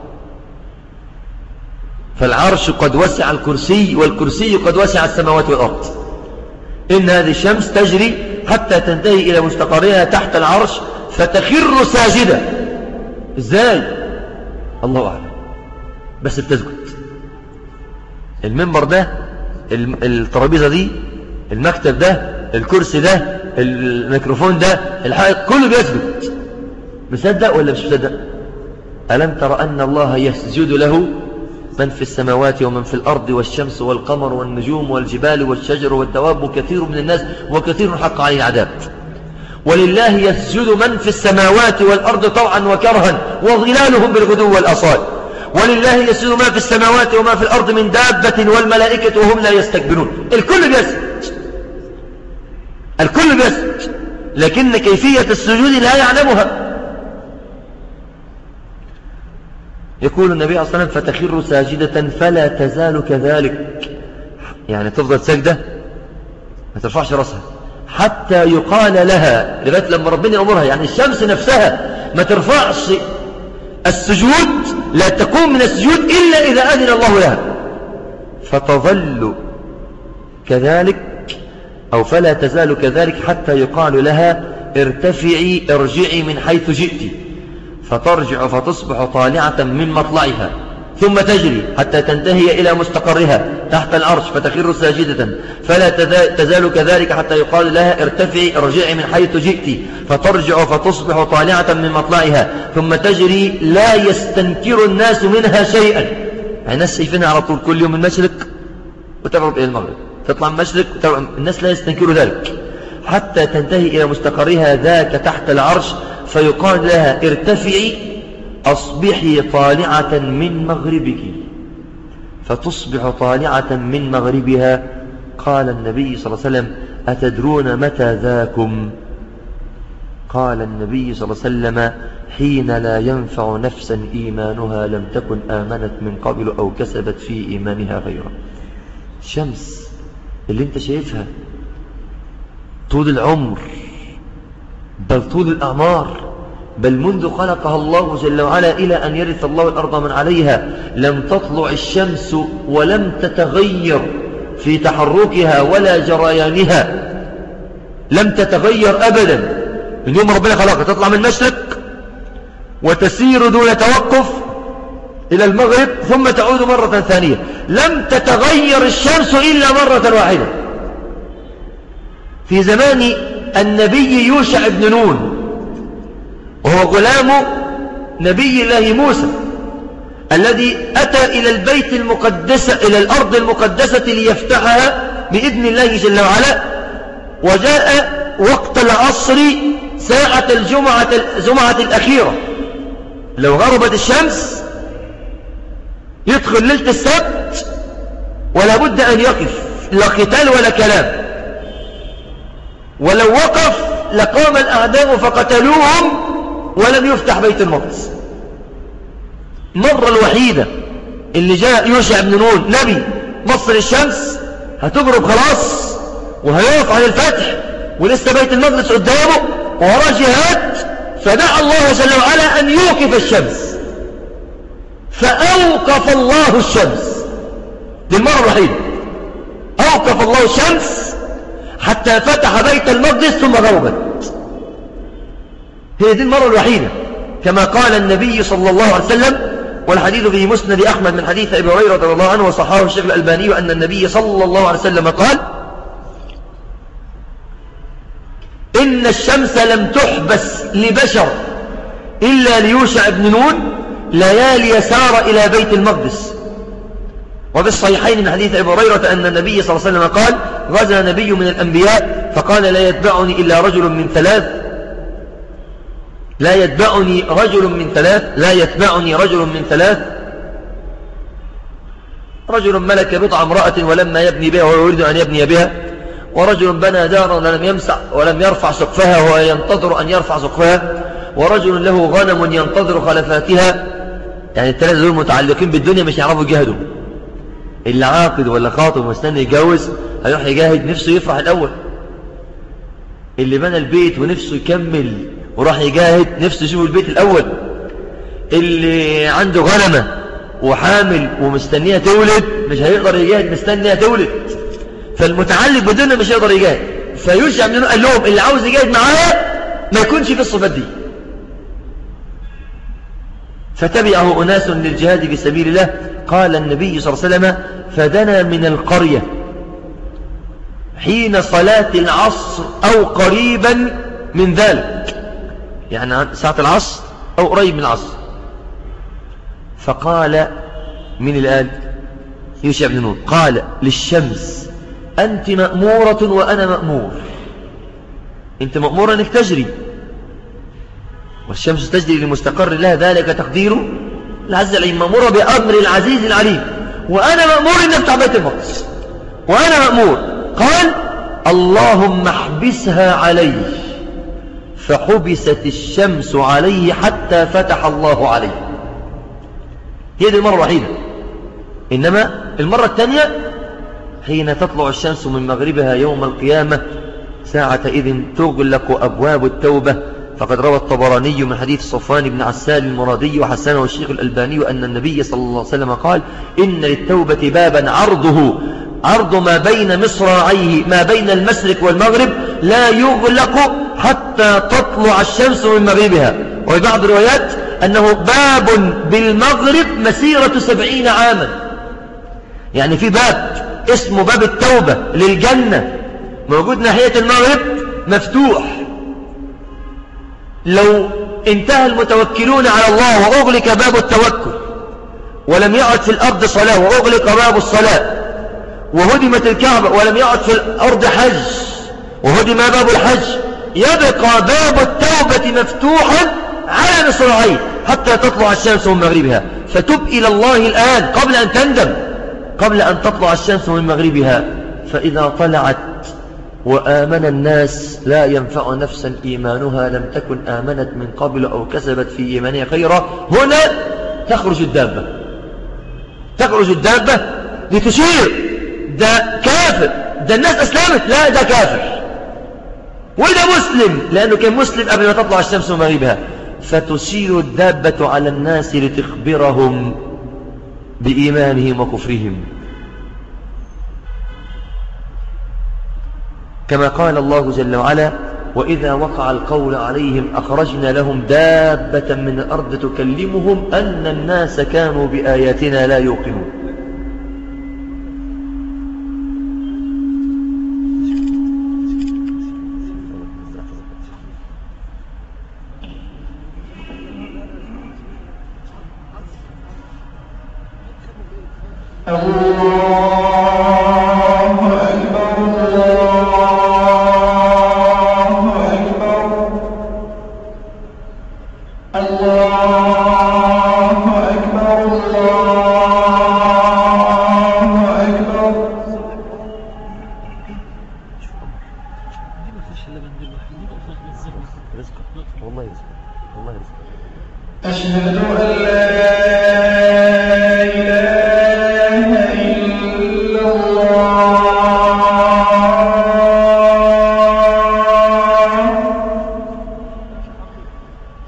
فالعرش قد وسع الكرسي، والكرسي قد وسع السماوات والأرض. إن هذه الشمس تجري حتى تنتهي إلى مستقرها تحت العرش فتخر ساجدة. إزاي؟ الله أعلم، بس بتسجد. المنبر ده، الترابيزة دي، المكتب ده، الكرسي ده، الميكروفون ده، الحائط، كله بيسجد. مصدق ولا مش مصدق؟ ألم تر أن الله يسجد له من في السماوات ومن في الأرض والشمس والقمر والنجوم والجبال والشجر والدواب وكثير من الناس وكثير حق عليه العذاب. ولله يسجد من في السماوات والأرض طوعا وكرها وظلالهم بالغدو والأصال. ولله يسجد ما في السماوات وما في الأرض من دابة والملائكة وهم لا يستكبرون. الكل بيسجد، الكل بيسجد، لكن كيفية السجود لا يعلمها. يقول النبي صلى الله عليه وسلم: فتخر ساجدة فلا تزال كذلك. يعني تفضل سجدة ما ترفعش رأسها حتى يقال لها، لغاية لما ربنا يأمرها. يعني الشمس نفسها ما ترفعش السجود، لا تقوم من السجود إلا إذا أذن الله لها، فتظل كذلك أو فلا تزال كذلك حتى يقال لها: ارتفعي ارجعي من حيث جئت، فترجع فتصبح طالعة من مطلعها، ثم تجري حتى تنتهي إلى مستقرها تحت العرش فتخر ساجدة، فلا تزال كذلك حتى يقال لها: ارتفعي ارجعي من حيث جئت، فترجع فتصبح طالعة من مطلعها، ثم تجري لا يستنكر الناس منها شيئا. يعني الناس شايفينها على طول كل يوم المشرق وتغرب إلى المغرب، تطلع من المشرق وتغرب. الناس لا يستنكروا ذلك حتى تنتهي إلى مستقرها ذاك تحت العرش، فيقال لها: ارتفعي أصبحي طالعة من مغربك، فتصبح طالعة من مغربها. قال النبي صلى الله عليه وسلم: أتدرون متى ذاكم؟ قال النبي صلى الله عليه وسلم: حين لا ينفع نفسا إيمانها لم تكن آمنت من قبل أو كسبت في إيمانها غيره. الشمس اللي انت شايفها طول العمر، بل طول الأعمار، بل منذ خلقها الله جل وعلا إلى أن يرث الله الأرض من عليها، لم تطلع الشمس ولم تتغير في تحركها ولا جريانها، لم تتغير أبدا من يوم ربنا خلقها. تطلع من المشرق وتسير دون توقف إلى المغرب ثم تعود مرة ثانية، لم تتغير الشمس إلا مرة واحدة في زمان النبي يوشع بن نون، وهو غلام نبي الله موسى الذي أتى إلى البيت المقدس، إلى الأرض المقدسة ليفتحها بإذن الله جل وعلا. وجاء وقت العصر ساعة الجمعة, الجمعة الأخيرة، لو غربت الشمس يدخل ليلة السبت ولا بد أن يقف، لا قتال ولا كلام، ولو وقف لقام الأعداء فقتلوهم ولم يفتح بيت المقدس. المرة الوحيدة اللي جاء يوشع بن نون نبي مصر الشمس هتغرب خلاص وهيقف على الفتح ولسه بيت المقدس قدامه، وراء جهاد، فدعا الله جل وعلا أن يوقف الشمس، فأوقف الله الشمس. دي المرة الوحيدة أوقف الله الشمس حتى فتح بيت المقدس ثم غربت. هي دي المرة الوحيدة، كما قال النبي صلى الله عليه وسلم، والحديث في مسند أحمد من حديث أبي هريرة رضي الله عنه وصححه الشيخ الألباني، أن النبي صلى الله عليه وسلم قال: إن الشمس لم تحبس لبشر إلا ليوشع بن نون ليالي سار إلى بيت المقدس. وفي الصحيحين من حديث أبي هريرة أن النبي صلى الله عليه وسلم قال: غزا نبي من الأنبياء فقال: لا يتبعني إلا رجل من ثلاث لا يتبعني رجل من ثلاث لا يتبعني رجل من ثلاث رجل ملك بضع امرأة ولما يبني بها وهو يريد أن يبني بها، ورجل بنى دارا ولم يمسع ولم يرفع سقفها وهو ينتظر أن يرفع سقفها، ورجل له غنم ينتظر خلفاتها. يعني الثلاثة دول متعلقين بالدنيا، مش يعرفوا يجاهدوا. اللي عاقد ولا خاطب ومستني يتجوز هيروح يجاهد، نفسه يفرح الأول. اللي بنى البيت ونفسه يكمل وراح يجاهد، نفسه يشوف البيت الأول. اللي عنده غنمة وحامل ومستنيها تولد مش هيقدر يجاهد، مستنيها تولد. فالمتعلق بالدنيا مش هيقدر يجاهد. فيوشع بن نون قال لهم: اللي عاوز يجاهد معايا ما يكونش في الصفات دي. فتبعه أناس للجهاد في سبيل الله. قال النبي صلى الله عليه وسلم: فدنا من القرية حين صلاة العصر أو قريبا من ذلك، يعني ساعة العصر أو قريب من العصر. فقال: من الآن يوشع بن نون قال للشمس: أنت مأمورة وأنا مأمور. أنت مأمورة أنك تجري، والشمس تجري لمستقر لها، ذلك تقدير العزيز العليم. مأمورة بأمر العزيز العليم، وأنا مأمور أن أفتح بيت المقدس، وأنا مأمور. قال: اللهم احبسها عليه، فحبست الشمس عليه حتى فتح الله عليه. هي دي المرة الوحيدة. إنما المرة الثانية حين تطلع الشمس من مغربها يوم القيامة، ساعة إذن تغلق أبواب التوبة. فقد روى الطبراني من حديث صفوان بن عسال المرادي وحسنه الشيخ الألباني أن النبي صلى الله عليه وسلم قال: إن للتوبة بابا عرضه عرض ما بين مصراعيه ما بين المشرق والمغرب لا يغلق حتى تطلع الشمس من مغربها. وفي بعض الروايات أنه باب بالمغرب مسيرة سبعين عاما. يعني في باب اسمه باب التوبة للجنة موجود ناحية المغرب مفتوح، لو انتهى المتوكلون على الله وأغلق باب التوكل ولم يعد في الأرض صلاة وأغلق باب الصلاة، وهدمت الكعبة ولم يعد في الأرض حج وهدم باب الحج، يبقى باب التوبة مفتوحا على مصراعيه حتى تطلع الشمس من مغربها. فتب إلى الله الآن قبل أن تندم، قبل أن تطلع الشمس من مغربها. فإذا طلعت وآمن الناس لا ينفع نفسا إيمانها لم تكن آمنت من قبل أو كسبت في إيمانها خيرا. هنا تخرج الدابة تخرج الدابة لتشير: ده كافر، ده الناس أسلمت، لا ده كافر، وده مسلم، لأنه كان مسلم قبل ما تطلع الشمس من مغربها. فتشير الدابة على الناس لتخبرهم بإيمانهم وكفرهم، كما قال الله جل وعلا: وإذا وقع القول عليهم أخرجنا لهم دابة من الأرض تكلمهم أن الناس كانوا بآياتنا لا يوقنون.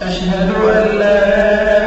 أشهد أن لا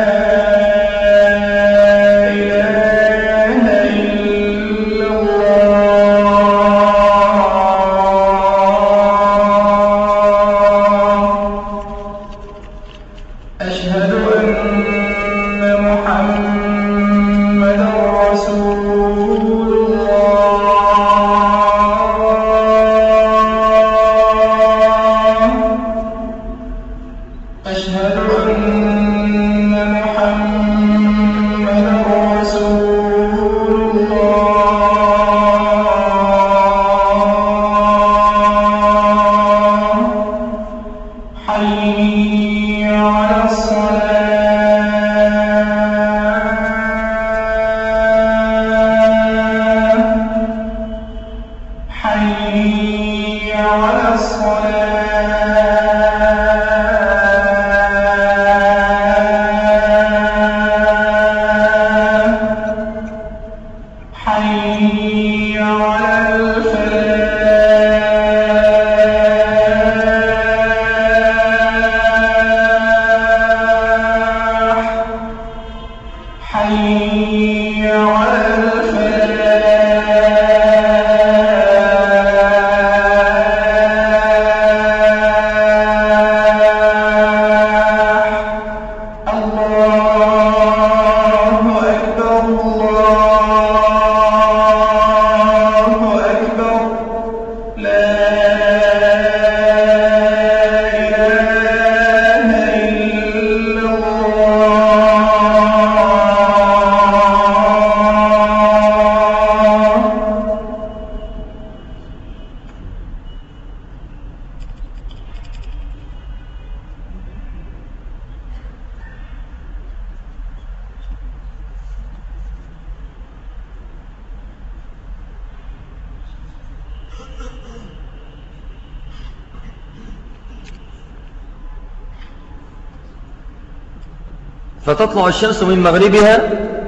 فتطلع الشمس من مغربها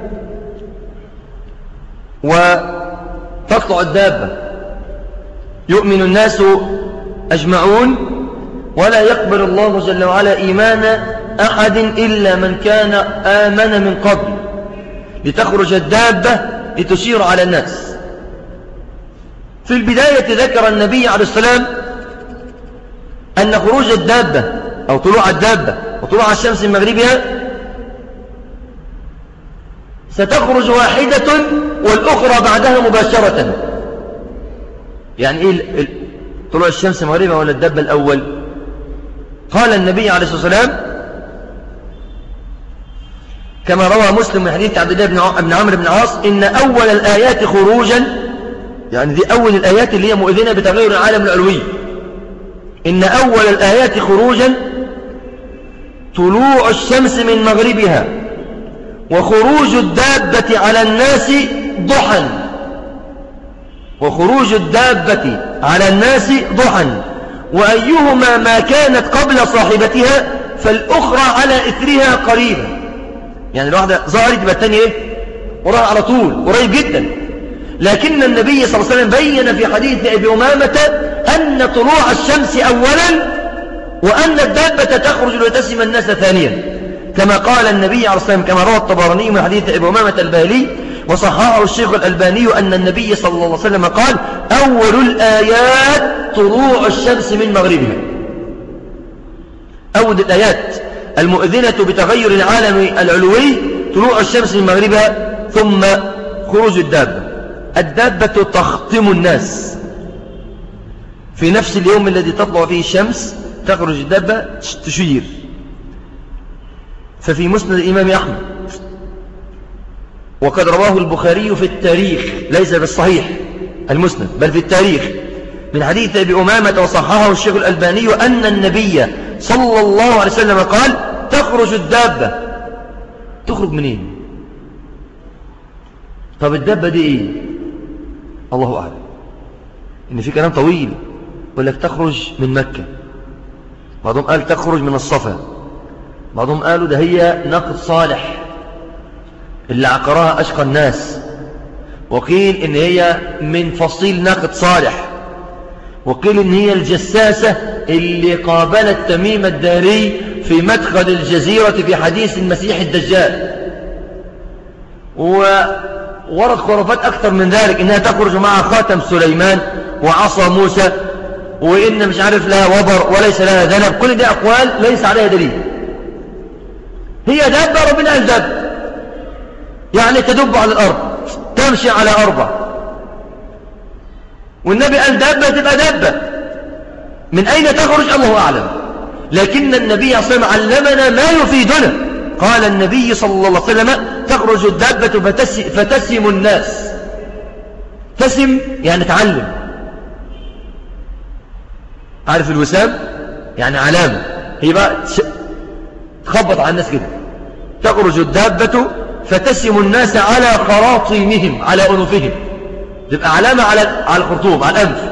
وتطلع الدابة، يؤمن الناس أجمعون ولا يقبل الله جل وعلا إيمان أحد إلا من كان آمن من قبل، لتخرج الدابة لتشير على الناس. في البداية ذكر النبي عليه السلام أن خروج الدابة أو طلوع الدابة وطلوع الشمس من مغربها ستخرج واحدة والأخرى بعدها مباشرة. يعني إيه طلوع الشمس من مغربها ولا الدابة الأول؟ قال النبي عليه الصلاة والسلام كما روى مسلم من حديث عبد الله بن عمرو بن العاص إن أول الآيات خروجا، يعني دي أول الآيات اللي هي مؤذنة بتغير العالم العلوي، إن أول الآيات خروجا طلوع الشمس من مغربها وخروج الدابة على الناس ضحى، وخروج الدابة على الناس ضحى، وأيهما ما كانت قبل صاحبتها فالأخرى على إثرها قريبا. يعني الواحدة ظهرت يبقى الثانية إيه؟ وراها على طول، قريب جدا. لكن النبي صلى الله عليه وسلم بين في حديث أبي أمامة أن طلوع الشمس أولا وأن الدابة تخرج لتسم الناس ثانيا، كما قال النبي عليه الصلاة والسلام كما روى الطبراني من حديث أبي أمامة الباهلي وصححه الشيخ الألباني أن النبي صلى الله عليه وسلم قال أول الآيات طلوع الشمس من مغربها. أول الآيات المؤذنة بتغير العالم العلوي طلوع الشمس من مغربها ثم خروج الدابة. الدابة تخطم الناس في نفس اليوم الذي تطلع فيه الشمس، تخرج الدابة تشير. ففي مسند الإمام أحمد وقد رواه البخاري في التاريخ، ليس بالصحيح المسند بل في التاريخ، من حديث أبي أمامة وصححه الشيخ الألباني أن النبي صلى الله عليه وسلم قال تخرج الدابة. تخرج منين؟ طب الدابة دي إيه؟ الله أعلم. إن في كلام طويل يقول لك تخرج من مكة، بعضهم قال تخرج من الصفا، بعضهم قالوا ده هي ناقة صالح اللي عقرها أشقى الناس، وقيل إن هي من فصيل ناقة صالح، وقيل إن هي الجساسة اللي قابلت تميم الداري في مدخل الجزيرة في حديث المسيح الدجال، وورد خرافات أكثر من ذلك، إنها تخرج مع خاتم سليمان وعصا موسى، وإن مش عارف لها وبر وليس لها ذنب. كل دي أقوال ليس عليها دليل. هي دابة، ربنا قال دابة يعني تدب على الأرض، تمشي على أربع، والنبي قال دابة تبقى دابة. من أين تخرج الله أعلم، لكن النبي صلى الله عليه وسلم علمنا ما يفيدنا. قال النبي صلى الله عليه وسلم تخرج الدابة فتسم الناس. تسم يعني تعلم، عارف الوسام يعني علامة، هي بقى تخبط على الناس كده. تخرج الدابة فتسم الناس على خراطيمهم، على أنوفهم، تبقى علامة على على الخرطوم، على الأنف.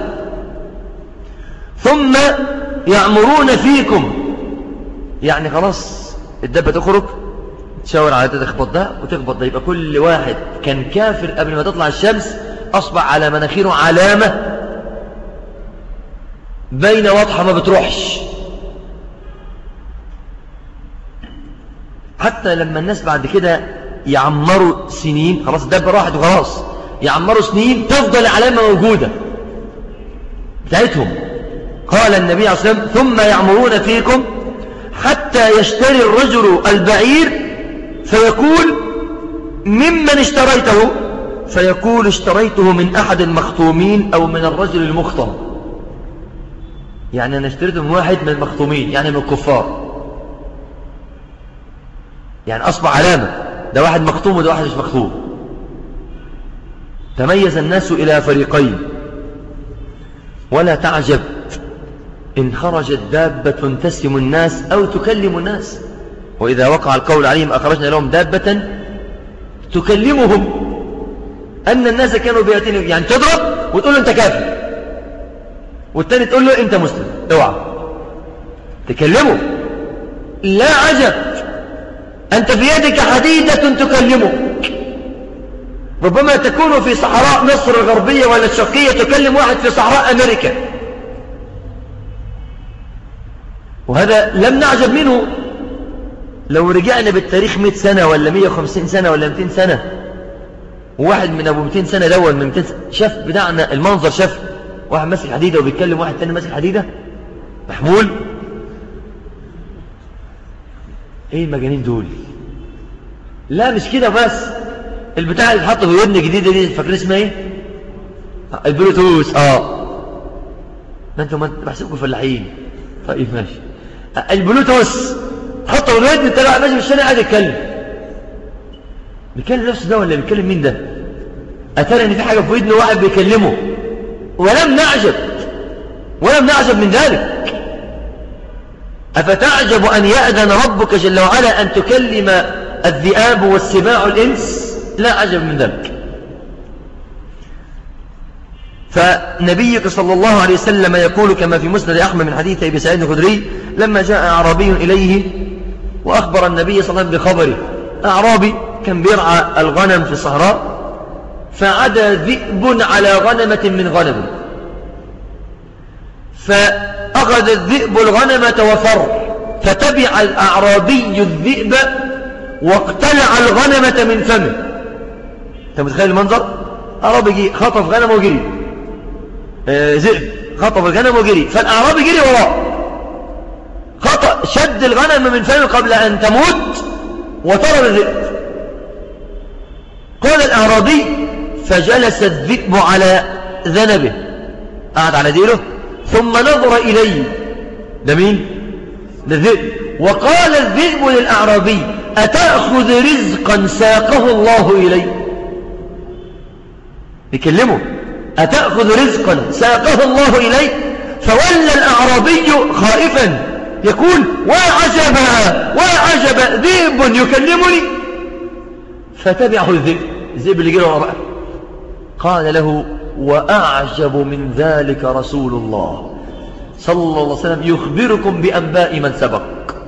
ثم يأمرون فيكم، يعني خلاص الدابة تخرج تشاور على ده، تخبط ده وتخبط ده، يبقى كل واحد كان كافر قبل ما تطلع الشمس أصبح على مناخيره علامة بين واضحة ما بتروحش. حتى لما الناس بعد كده يعمروا سنين، خلاص الدابة راحت وخلاص، يعمروا سنين تفضل العلامة موجودة بتاعتهم. قال النبي عليه الصلاة والسلام ثم يعمرون فيكم حتى يشتري الرجل البعير فيقول ممن اشتريته، فيقول اشتريته من أحد المخطومين أو من الرجل المخطم. يعني أنا اشتريته من واحد من المخطومين، يعني من الكفار، يعني أصبح علامة، ده واحد مخطوم وده واحد مش مخطوم. تميز الناس إلى فريقين. ولا تعجب إن خرجت دابة تسم الناس أو تكلم الناس، وإذا وقع القول عليهم أخرجنا لهم دابة تكلمهم أن الناس كانوا بيأتين، يعني تضرب وتقول له أنت كافر، والتاني تقول له أنت مسلم، اوعى تكلمه. لا عجب، أنت في يدك حديدة تكلمك، ربما تكون في صحراء مصر الغربية ولا الشرقية تكلم واحد في صحراء أمريكا، وهذا لم نعجب منه. لو رجعنا بالتاريخ مئة سنة ولا مئة وخمسين سنة ولا مئتين سنة، وواحد من أبو مئتين سنة دول من مئتين سنة شاف بتاعنا المنظر، شاف واحد ماسك حديدة وبيتكلم واحد تاني ماسك حديدة محمول، ايه المجانين دول؟ لا مش كده بس، البتاع اللي اتحط في ودن جديدة دي فاكرين اسمها ايه؟ البلوتوث. اه ما انتوا ما بحسبكم فلاحين. طيب ماشي، البلوتوث حطه في الودن، انت ماشي في الشارع قاعد يتكلم، بيكلم نفسه ده ولا بيكلم مين ده؟ اترى ان في حاجه في ودنه واحد بيكلمه، ولم نعجب ولم نعجب من ذلك. أفتعجب أن يأذن ربك جل وعلا أن تكلم الذئاب والسباع الإنس؟ لا عجب من ذلك. فنبيك صلى الله عليه وسلم يقول كما في مسند أحمد من حديث أبي سعيد الخدري لما جاء أعرابي إليه وأخبر النبي صلى الله عليه وسلم بخبره. أعرابي كان بيرعى الغنم في الصحراء، فعدى ذئب على غنمة من غنمه، فأخذ الذئب الغنمة وفر، فتبع الأعرابي الذئب واقتلع الغنمة من فمه. أنت متخيل المنظر؟ أعرابي خطف غنمه وجري، آه ذئب خطف الغنم وجري، فالأعرابي جري وراه، خطأ شد الغنم من فمه قبل أن تموت وطرد الذئب. قال الأعرابي فجلس الذئب على ذنبه، قعد على ديله، ثم نظر إليه، ده مين؟ ده الذئب. وقال الذئب للأعرابي أتأخذ رزقا ساقه الله إليه؟ يكلمه، أتأخذ رزقا ساقه الله إليه؟ فولى الأعرابي خائفا يقول وعجبا وعجبا ذئب يكلمني، فتبعه الذئب، الذئب اللي جرى وراه. قال له وأعجب من ذلك رسول الله صلى الله عليه وسلم يخبركم بأنباء من سبق.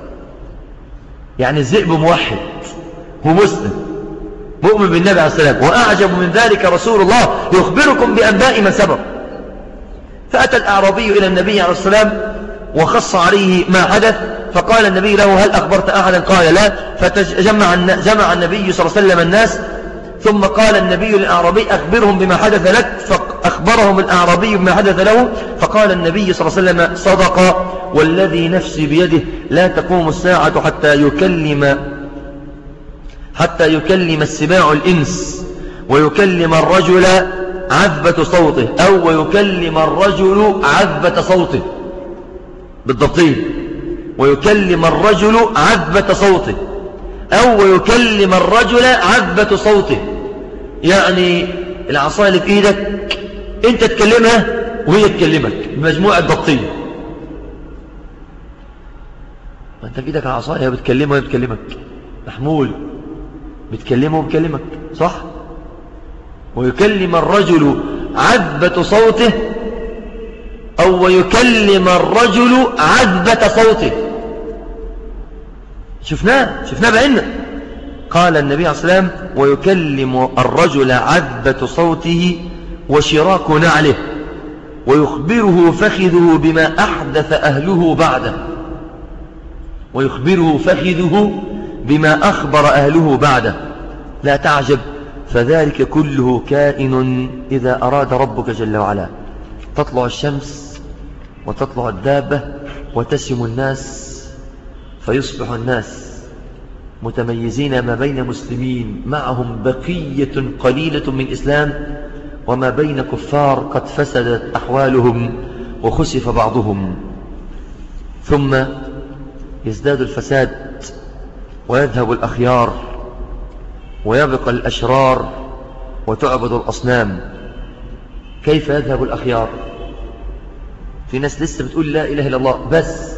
يعني الذئب موحد ومسلم مؤمن بالنبي عليه السلام، وأعجب من ذلك رسول الله يخبركم بأنباء من سبق. فأتى الأعرابي إلى النبي عليه السلام وخص عليه ما حدث، فقال النبي له هل أخبرت أحدا؟ قال لا. فجمع جمع النبي صلى الله عليه وسلم الناس، ثم قال النبي للأعرابي أخبرهم بما حدث لك، فأخبرهم الأعرابي بما حدث له. فقال النبي صلى الله عليه وسلم صدق والذي نفسي بيده لا تقوم الساعة حتى يكلم حتى يكلم السباع الإنس ويكلم الرجل عذبة صوته، أو ويكلم الرجل عذبة صوته بالضبطين، ويكلم الرجل عذبة صوته أو ويكلم الرجل عذبة صوته. يعني العصاية اللي في إيدك أنت تكلمها وهي تكلمك بمجموعة ضبطين. ما أنت في إيدك العصاية بتكلمها وهي بتكلمك، محمول بتكلمه وبتكلمك، صح؟ ويكلم الرجل عذبة صوته أو ويكلم الرجل عذبة صوته. شفناه شفناه بعيننا. قال النبي عليه الصلاة والسلام ويكلم الرجل عذبة صوته وشراك نعله ويخبره فخذه بما أحدث أهله بعده، ويخبره فخذه بما أخبر أهله بعده. لا تعجب فذلك كله كائن إذا أراد ربك جل وعلا. تطلع الشمس وتطلع الدابة وتسم الناس فيصبح الناس متميزين ما بين مسلمين معهم بقية قليلة من إسلام، وما بين كفار قد فسدت أحوالهم وخسف بعضهم. ثم يزداد الفساد ويذهب الأخيار ويبقى الأشرار وتعبد الأصنام. كيف يذهب الأخيار؟ في ناس لسه بتقول لا إله إلا الله بس،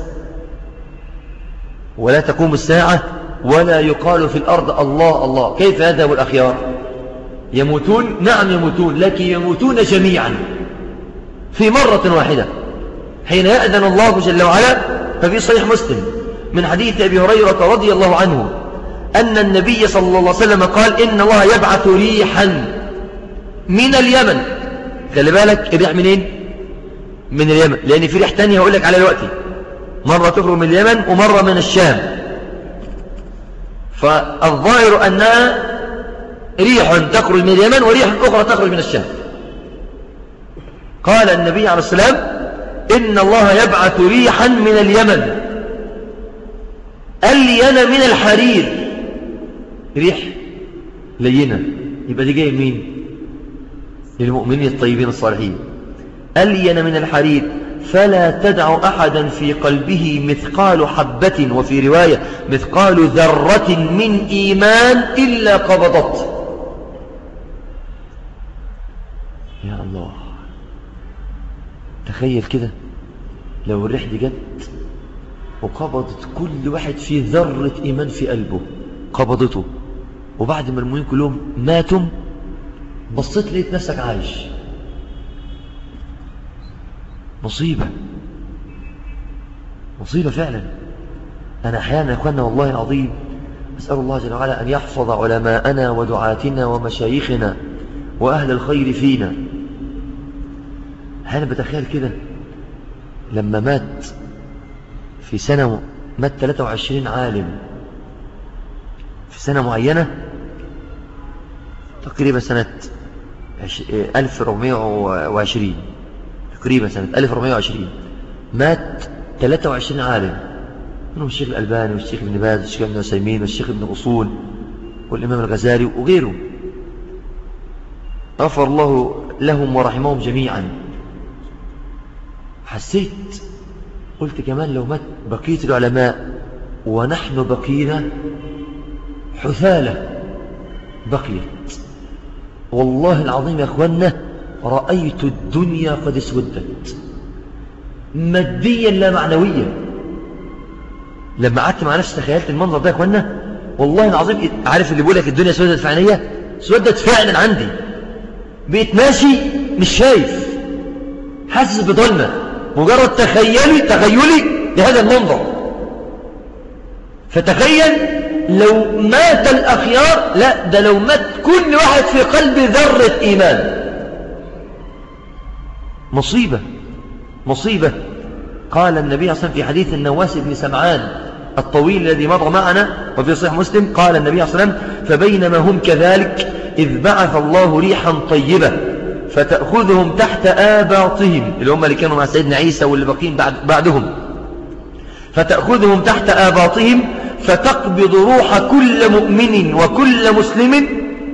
ولا تقوم الساعة ولا يقال في الأرض الله الله. كيف يذهب الأخيار؟ يموتون، نعم يموتون، لكن يموتون جميعا في مرة واحدة حين يأذن الله جل وعلا. ففي صحيح مسلم من حديث أبي هريرة رضي الله عنه أن النبي صلى الله عليه وسلم قال إن الله يبعث ريحا من اليمن. خلي بالك الريح منين؟ من اليمن، لأن في ريح تانية هقول لك على دلوقتي، مرة تخرج من اليمن ومرة من الشام. فالظاهر أنها ريح تخرج من اليمن وريح أخرى تخرج من الشام. قال النبي عليه السلام إن الله يبعث ريحا من اليمن ألين من الحرير. ريح لينة، يبقى دي جاي مين؟ للمؤمنين الطيبين الصالحين. ألين من الحرير فلا تدع أحدا في قلبه مثقال حبة، وفي رواية مثقال ذرة من إيمان إلا قبضت. يا الله، تخيل كده لو الريح دي جت وقبضت كل واحد فيه ذرة إيمان في قلبه، قبضته، وبعد ما المؤمنين كلهم ماتوا بصيت لقيت نفسك عايش. مصيبة، مصيبة فعلا. أنا أحيانا يا أخوانا والله العظيم أسأل الله جل وعلا أن يحفظ علماءنا ودعاتنا ومشايخنا وأهل الخير فينا. أحيانا بتخيل كده لما مات في سنة، مات ثلاثة وعشرين عالم في سنة معينة، تقريبا سنة ألف وأربعمائة وعشرين، تقريبا سنة ألف وأربعمائة وعشرين مات ثلاثة وعشرين عالم، منهم الشيخ الألباني والشيخ ابن باز والشيخ ابن عثيمين والشيخ ابن أصول والإمام الغزالي وغيره، غفر الله لهم ورحمهم جميعا. حسيت قلت كمان لو مات بقية العلماء ونحن بقينا حثالة بقيت. والله العظيم يا أخوانا رأيت الدنيا قد اسودت ماديا لا معنويا. لما قعدت مع نفسي تخيلت المنظر ده يا أخوانا، والله العظيم عارف اللي بيقول لك الدنيا اسودت في عينيا، اسودت فعلا عندي. بقيت ماشي مش شايف، حاسس بظلمة مجرد تخيلي تخيلي لهذا المنظر. فتخيل لو مات الأخيار، لا ده لو مات كل واحد في قلب ذرة إيمان. مصيبة مصيبة. قال النبي صلى الله عليه وسلم في حديث النواس بن سمعان الطويل الذي مضى معنا وفي صحيح مسلم، قال النبي صلى الله عليه وسلم: فبينما هم كذلك إذ بعث الله ريحا طيبة فتأخذهم تحت آباطهم، اللي هم اللي كانوا مع سيدنا عيسى واللي باقين بعد بعدهم، فتأخذهم تحت آباطهم فتقبض روح كل مؤمن وكل مسلم.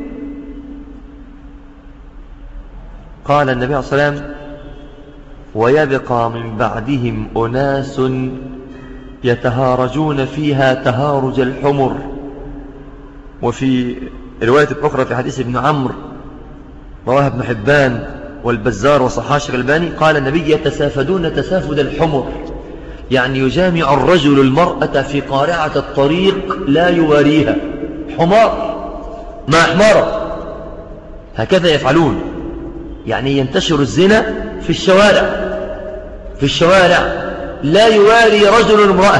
قال النبي صلى الله عليه وسلم: ويبقى من بعدهم أناس يتهارجون فيها تهارج الحمر. وفي رواية أخرى في حديث ابن عمرو رواه ابن حبان والبزار وصحاح الألباني، قال النبي: يتسافدون تسافد الحمر، يعني يجامع الرجل المرأة في قارعة الطريق لا يواريها، حمار مع حمارة، هكذا يفعلون، يعني ينتشر الزنا في الشوارع في الشوارع لا يواري رجل امرأة.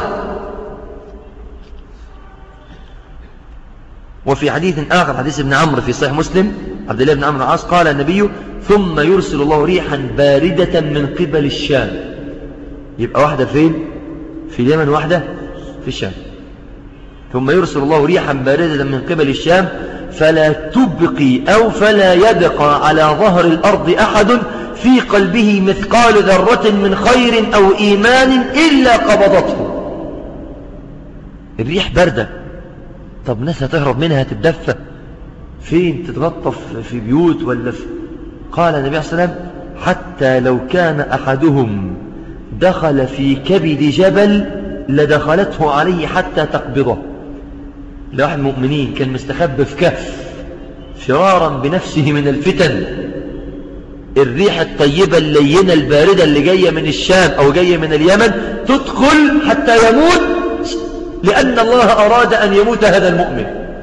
وفي حديث آخر حديث ابن عمرو في صحيح مسلم عبد الله بن عمرو العاص، قال النبي: ثم يرسل الله ريحا باردة من قبل الشام. يبقى واحدة فين؟ في اليمن، واحدة في الشام. ثم يرسل الله ريحا باردة من قبل الشام فلا تبقي أو فلا يبقى على ظهر الأرض أحد في قلبه مثقال ذرة من خير أو إيمان إلا قبضته. الريح باردة، طب ناس هتهرب منها تتدفى فين؟ تتغطف في بيوت ولا في... قال النبي صلى الله عليه وسلم: حتى لو كان أحدهم دخل في كبد جبل لدخلته عليه حتى تقبضه. لواحد مؤمنين كان مستخبي في كهف فرارا بنفسه من الفتن، الريح الطيبة اللينة الباردة اللي جاية من الشام أو جاية من اليمن تدخل حتى يموت، لأن الله أراد أن يموت هذا المؤمن.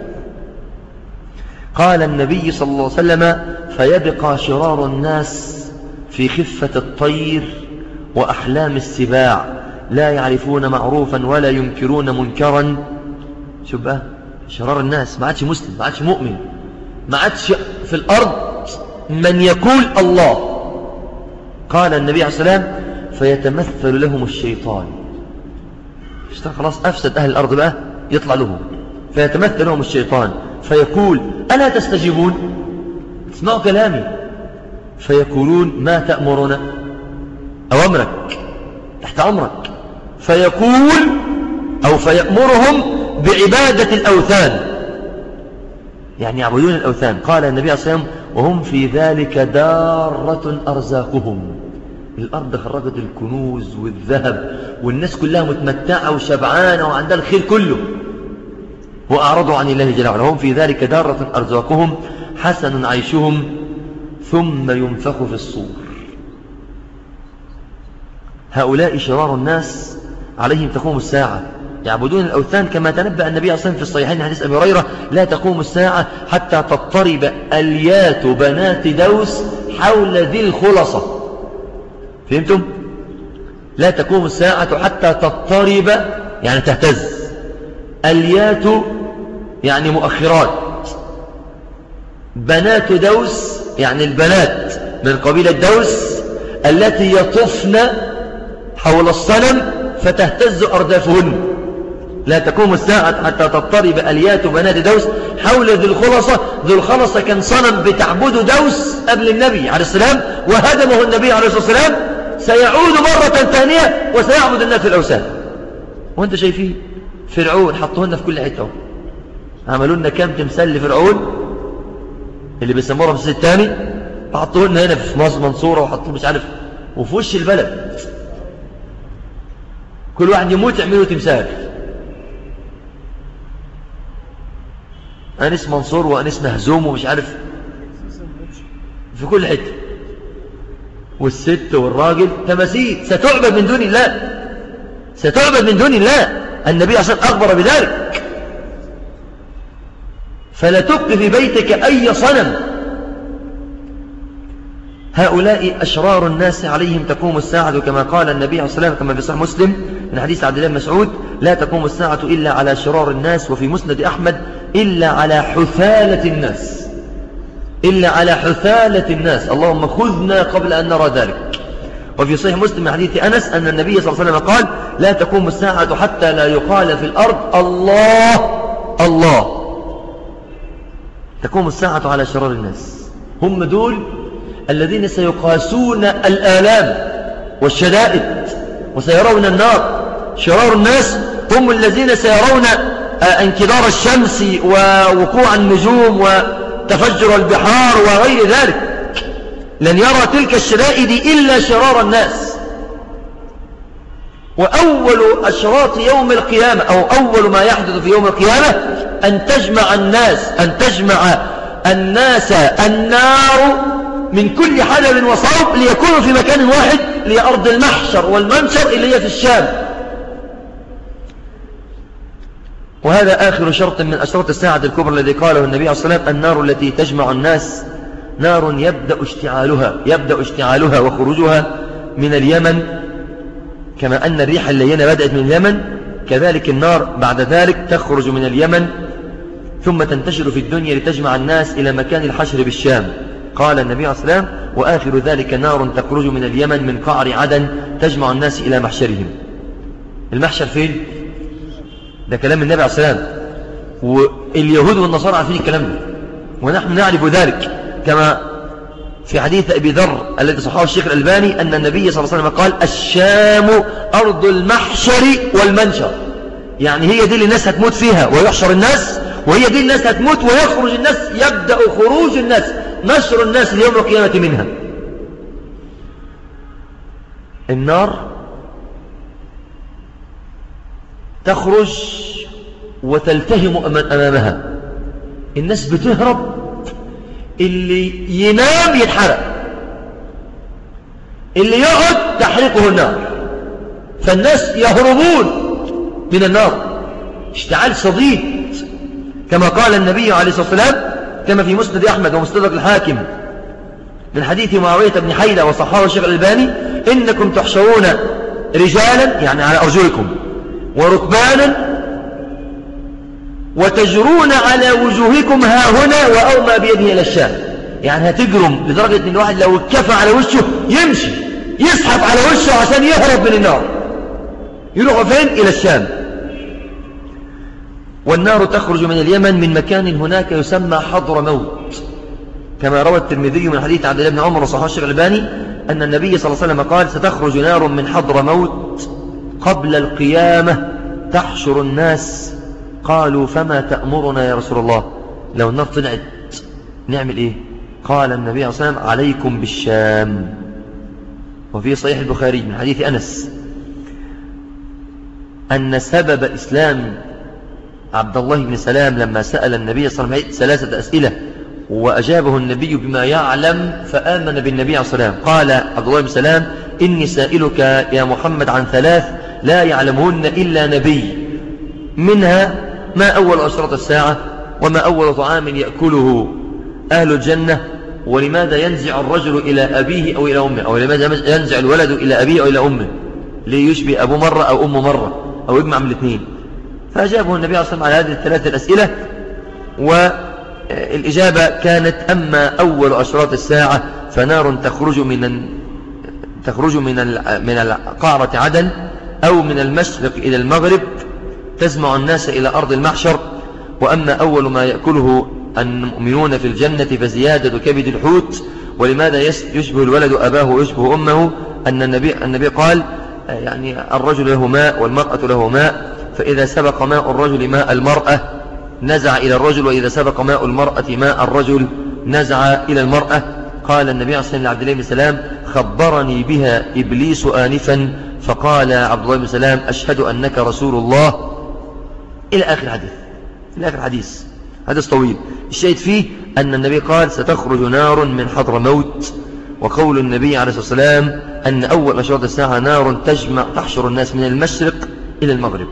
قال النبي صلى الله عليه وسلم: فيبقى شرار الناس في خفة الطير وأحلام السباع، لا يعرفون معروفا ولا ينكرون منكرا. شو بقى شرار الناس؟ ما عادش مسلم، ما عادش مؤمن، ما عادش في الأرض من يقول الله. قال النبي عليه الصلاة والسلام: فيتمثل لهم الشيطان، الشيطان خلاص أفسد أهل الأرض بقى، يطلع لهم، فيتمثل لهم الشيطان فيقول: ألا تستجيبون؟ اسمعوا كلامي. فيقولون: ما تأمرنا؟ أوامرك تحت أمرك. فيقول أو فيأمرهم بعبادة الأوثان، يعني يعبدون الأوثان. قال النبي عليه الصلاة والسلام: وهم في ذلك دارة أرزاقهم، الأرض خرجت الكنوز والذهب والناس كلها متمتعة وشبعانة وعندها الخير كله، وأعرضوا عن الله جل وعلا. وهم في ذلك دارة أرزاقهم حسن عيشهم ثم ينفخ في الصور. هؤلاء شرار الناس عليهم تقوم الساعة، يعبدون الأوثان كما تنبأ النبي صلى الله عليه وسلم في الصحيحين حديث أبي هريرة: لا تقوم الساعة حتى تضطرب أليات بنات دوس حول ذي الخلصة. فهمتم؟ لا تقوم الساعة حتى تضطرب يعني تهتز، أليات يعني مؤخرات، بنات دوس يعني البنات من قبيلة دوس التي يطفن حول الصنم فتهتز أردافهن. لا تقوم الساعة حتى تضطرب أليات بنات دوس حول ذي الخلصة. ذي الخلصة كان صنم بتعبده دوس قبل النبي عليه السلام وهدمه النبي عليه الصلاة والسلام، سيعود مرة ثانية وسيعبد الناس الأوثان. وانت شايفين فرعون حطوه لنا في كل حتة، عملوا لنا كام تمثال لفرعون اللي بيسموه رمسيس الثاني، حطوه لنا هنا في مصر منصورة وحطوه مش عارف وفي وش البلد، كل واحد يموت يعملوا تمثال. أنس منصور وأنس مهزوم ومش عارف في كل حتة، والست والراجل تماثيل ستعبد من دون الله، ستعبد من دون الله. النبي عشان أخبر بذلك: فلا تبق في بيتك أي صنم. هؤلاء أشرار الناس عليهم تقوم الساعة كما قال النبي عليه الصلاة والسلام كما في صحيح مسلم من حديث عبد الله بن مسعود: لا تقوم الساعة إلا على شرار الناس. وفي مسند أحمد: إلا على حثالة الناس، إلا على حثالة الناس، اللهم خذنا قبل أن نرى ذلك. وفي صحيح مسلم من حديث أنس أن النبي صلى الله عليه وسلم قال لا تقوم الساعة حتى لا يقال في الأرض الله الله. تقوم الساعة على شرار الناس، هم دول الذين سيقاسون الآلام والشدائد وسيرون النار. شرار الناس هم الذين سيرون انكدار الشمس ووقوع النجوم وتفجر البحار وغير ذلك. لن يرى تلك الشدائد إلا شرار الناس. وأول أشراط يوم القيامة أو أول ما يحدث في يوم القيامة أن تجمع الناس أن تجمع الناس النار من كل حدب وصوب ليكونوا في مكان واحد، لأرض المحشر والمنشر اللي هي في الشام. وهذا آخر شرط من أشراط الساعة الكبرى الذي قاله النبي عليه الصلاة والسلام: النار التي تجمع الناس نار يبدأ اشتعالها يبدأ اشتعالها وخروجها من اليمن، كما أن الريح اللينة بدأت من اليمن، كذلك النار بعد ذلك تخرج من اليمن ثم تنتشر في الدنيا لتجمع الناس إلى مكان الحشر بالشام. قال النبي عليه الصلاة والسلام: وآخر ذلك نار تخرج من اليمن من قعر عدن تجمع الناس إلى محشرهم. المحشر فين؟ ده كلام النبي عليه الصلاة والسلام، واليهود والنصارى عارفين الكلام ده ونحن نعرف ذلك، كما في حديث أبي ذر الذي صححه الشيخ الألباني أن النبي صلى الله عليه وسلم قال: الشام أرض المحشر والمنشر. يعني هي دي اللي الناس هتموت فيها ويحشر الناس، وهي دي الناس هتموت ويخرج الناس، يبدأ خروج الناس، نشر الناس ليوم القيامة منها. النار تخرج وتلتهم أمامها، الناس بتهرب، اللي ينام يتحرق، اللي يقعد تحرقه النار، فالناس يهربون من النار اشتعال شديد، كما قال النبي عليه الصلاة والسلام كما في مسند أحمد ومستدرك الحاكم من حديث معاوية بن حيدة وصححه الشيخ الألباني: إنكم تحشرون رجالا يعني على أرجلكم وركبانا وتجرون على وجوهكم ها هنا وأومى بيده إلى الشام. يعني هتجرم لدرجة أن الواحد لو اتكفى على وشه يمشي يسحب على وشه عشان يهرب من النار، يروح فين؟ إلى الشام. والنار تخرج من اليمن من مكان هناك يسمى حضر موت، كما روى الترمذي من حديث عبد الله بن عمر وصححه الشيخ الألباني أن النبي صلى الله عليه وسلم قال: ستخرج نار من حضر موت قبل القيامة تحشر الناس. قالوا: فما تأمرنا يا رسول الله؟ لو النار طلعت نعمل إيه؟ قال النبي صلى الله عليه وسلم: عليكم بالشام. وفي صحيح البخاري من حديث أنس أن سبب إسلام عبد الله بن سلام لما سأل النبي صلى الله عليه وسلم ثلاثة أسئلة وأجابه النبي بما يعلم فآمن بالنبي عليه الصلاة والسلام. قال عبد الله بن سلام: إني سائلك يا محمد عن ثلاث لا يعلمهن إلا نبي، منها ما أول أشراط الساعة، وما أول طعام يأكله أهل الجنة، ولماذا ينزع الرجل إلى أبيه أو إلى أمه، أو لماذا ينزع الولد إلى أبيه أو إلى أمه، ليشبه أبو مرة أو أمه مرة أو يجمع من الاثنين. فأجابه النبي عليه الصلاة والسلام على هذه الثلاثة الأسئلة، والإجابة كانت: أما أول أشراط الساعة فنار تخرج من تخرج من من القعرة عدن أو من المشرق إلى المغرب تجمع الناس إلى أرض المحشر. وأما أول ما يأكله المؤمنون في الجنة فزيادة كبد الحوت. ولماذا يشبه الولد أباه ويشبه أمه؟ أن النبي, النبي قال: يعني الرجل له ماء والمرأة له ماء، فإذا سبق ماء الرجل ماء المرأة نزع إلى الرجل، وإذا سبق ماء المرأة ماء الرجل نزع إلى المرأة. قال النبي عليه الصلاة والسلام لعبد الله بن سلام: خبرني بها إبليس آنفا. فقال عبد الله بن سلام: أشهد أنك رسول الله، إلى آخر حديث إلى آخر حديث حديث طويل. الشاهد فيه أن النبي قال: ستخرج نار من حضر موت. وقول النبي عليه الصلاة والسلام أن أول أشراط الساعة نار تجمع تحشر الناس من المشرق إلى المغرب.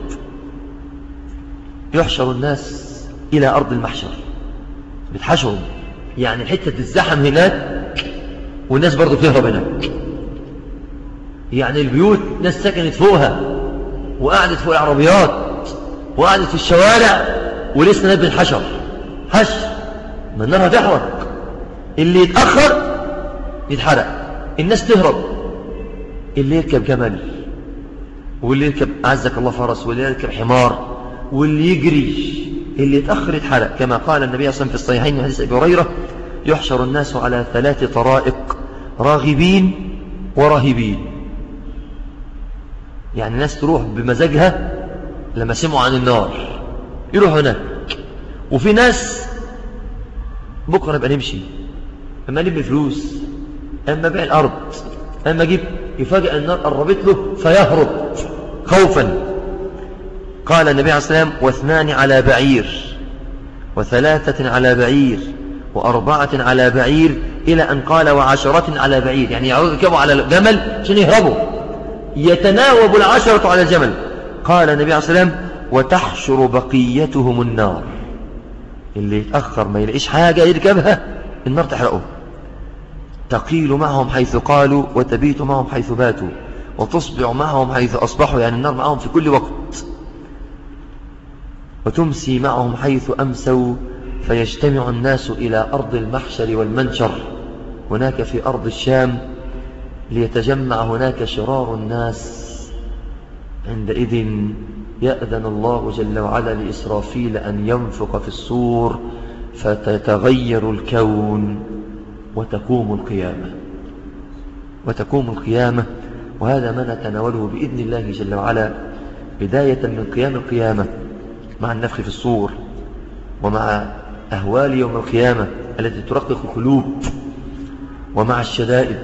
يحشر الناس إلى أرض المحشر، بتحشرهم يعني الحتة الزحم هناك والناس برضو تهرب هناك. يعني البيوت ناس سكنت فوقها وقعدت فوق العربيات وقعدت في الشوارع ولسه ناس بالحشر حشر، ما النار هتحرق، اللي يتأخر يتحرق، الناس تهرب اللي يركب جمل، واللي يركب أعزك الله فرس، واللي يركب حمار، واللي يجري، اللي يتأخر يتحرق، كما قال النبي صلى الله عليه وسلم في الصحيحين من حديث أبي هريرة: يحشر الناس على ثلاث طرائق، راغبين وراهبين. يعني ناس تروح بمزاجها لما سمعوا عن النار يروحوا هناك، وفي ناس بكرة نبقى نمشي، اما نبني فلوس، اما بيع الارض، اما اجيب، يفاجئ النار قربت له فيهرب خوفا. قال النبي عليه الصلاة والسلام: واثنان على بعير، وثلاثة على بعير، وأربعة على بعير، إلى أن قال: وعشرة على بعير. يعني يركبوا على الجمل عشان يهربوا، يتناوب العشرة على الجمل. قال النبي عليه الصلاة والسلام: وتحشر بقيتهم النار. اللي يتأخر ما يلاقيش حاجة يركبها، النار تحرقه. تقيل معهم حيث قالوا، وتبيت معهم حيث باتوا، وتصبع معهم حيث أصبحوا. يعني النار معهم في كل وقت. وتمسي معهم حيث أمسوا، فيجتمع الناس إلى أرض المحشر والمنشر، هناك في أرض الشام، ليتجمع هناك شرار الناس. عندئذ يأذن الله جل وعلا لإسرافيل أن ينفخ في الصور، فتتغير الكون، وتقوم القيامة وتقوم القيامة وهذا ما نتناوله بإذن الله جل وعلا، بداية من قيام القيامة مع النفخ في الصور، ومع أهوال يوم القيامة التي ترقق القلوب، ومع الشدائد،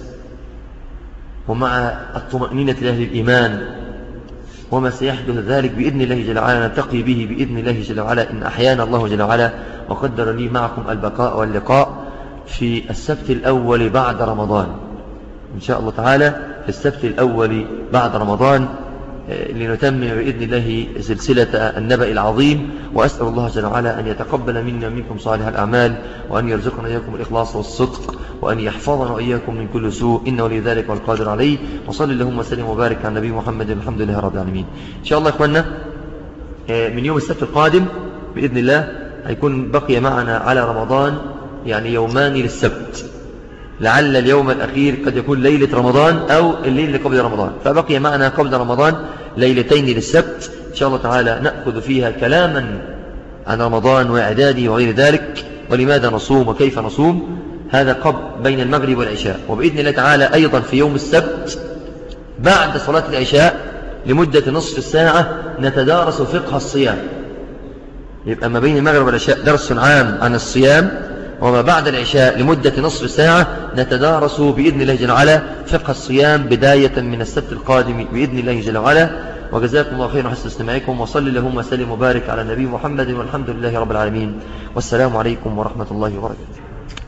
ومع الطمأنينة لأهل الإيمان، وما سيحدث ذلك بإذن الله جل وعلا نلتقي به بإذن الله جل وعلا إن أحيانا الله جل وعلا وقدر لي معكم البقاء واللقاء في السبت الأول بعد رمضان إن شاء الله تعالى، في السبت الأول بعد رمضان، لنتمم بإذن الله سلسلة النبأ العظيم. وأسأل الله جل وعلا أن يتقبل منا ومنكم صالح الأعمال، وأن يرزقنا إياكم الإخلاص والصدق، وأن يحفظنا وإياكم من كل سوء، إنه ولي ذلك والقادر عليه. وصلي اللهم وسلم وبارك على النبي محمد، الحمد لله رب العالمين. إن شاء الله إخواننا، من يوم السبت القادم بإذن الله هيكون بقي معنا على رمضان يعني يومان للسبت، لعل اليوم الأخير قد يكون ليلة رمضان أو الليل اللي قبل رمضان، فبقي معنا قبل رمضان ليلتين للسبت إن شاء الله تعالى، نأخذ فيها كلاما عن رمضان وإعداده وغير ذلك، ولماذا نصوم وكيف نصوم. هذا قبل بين المغرب والعشاء. وبإذن الله تعالى أيضا في يوم السبت بعد صلاة العشاء لمدة نصف الساعة نتدارس فقه الصيام. يبقى ما بين المغرب والعشاء درس عام عن الصيام، وما بعد العشاء لمدة نصف ساعة نتدارس بإذن الله جل وعلا فقه الصيام بداية من السبت القادم بإذن الله جل وعلا. وجزاكم الله خيرا وحسن استماعكم، وصلي اللهم وسلم وبارك على النبي محمد، والحمد لله رب العالمين، والسلام عليكم ورحمة الله وبركاته.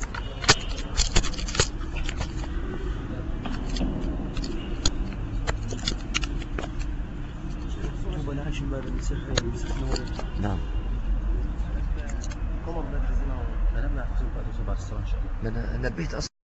نعم. أنا نبهت أصلا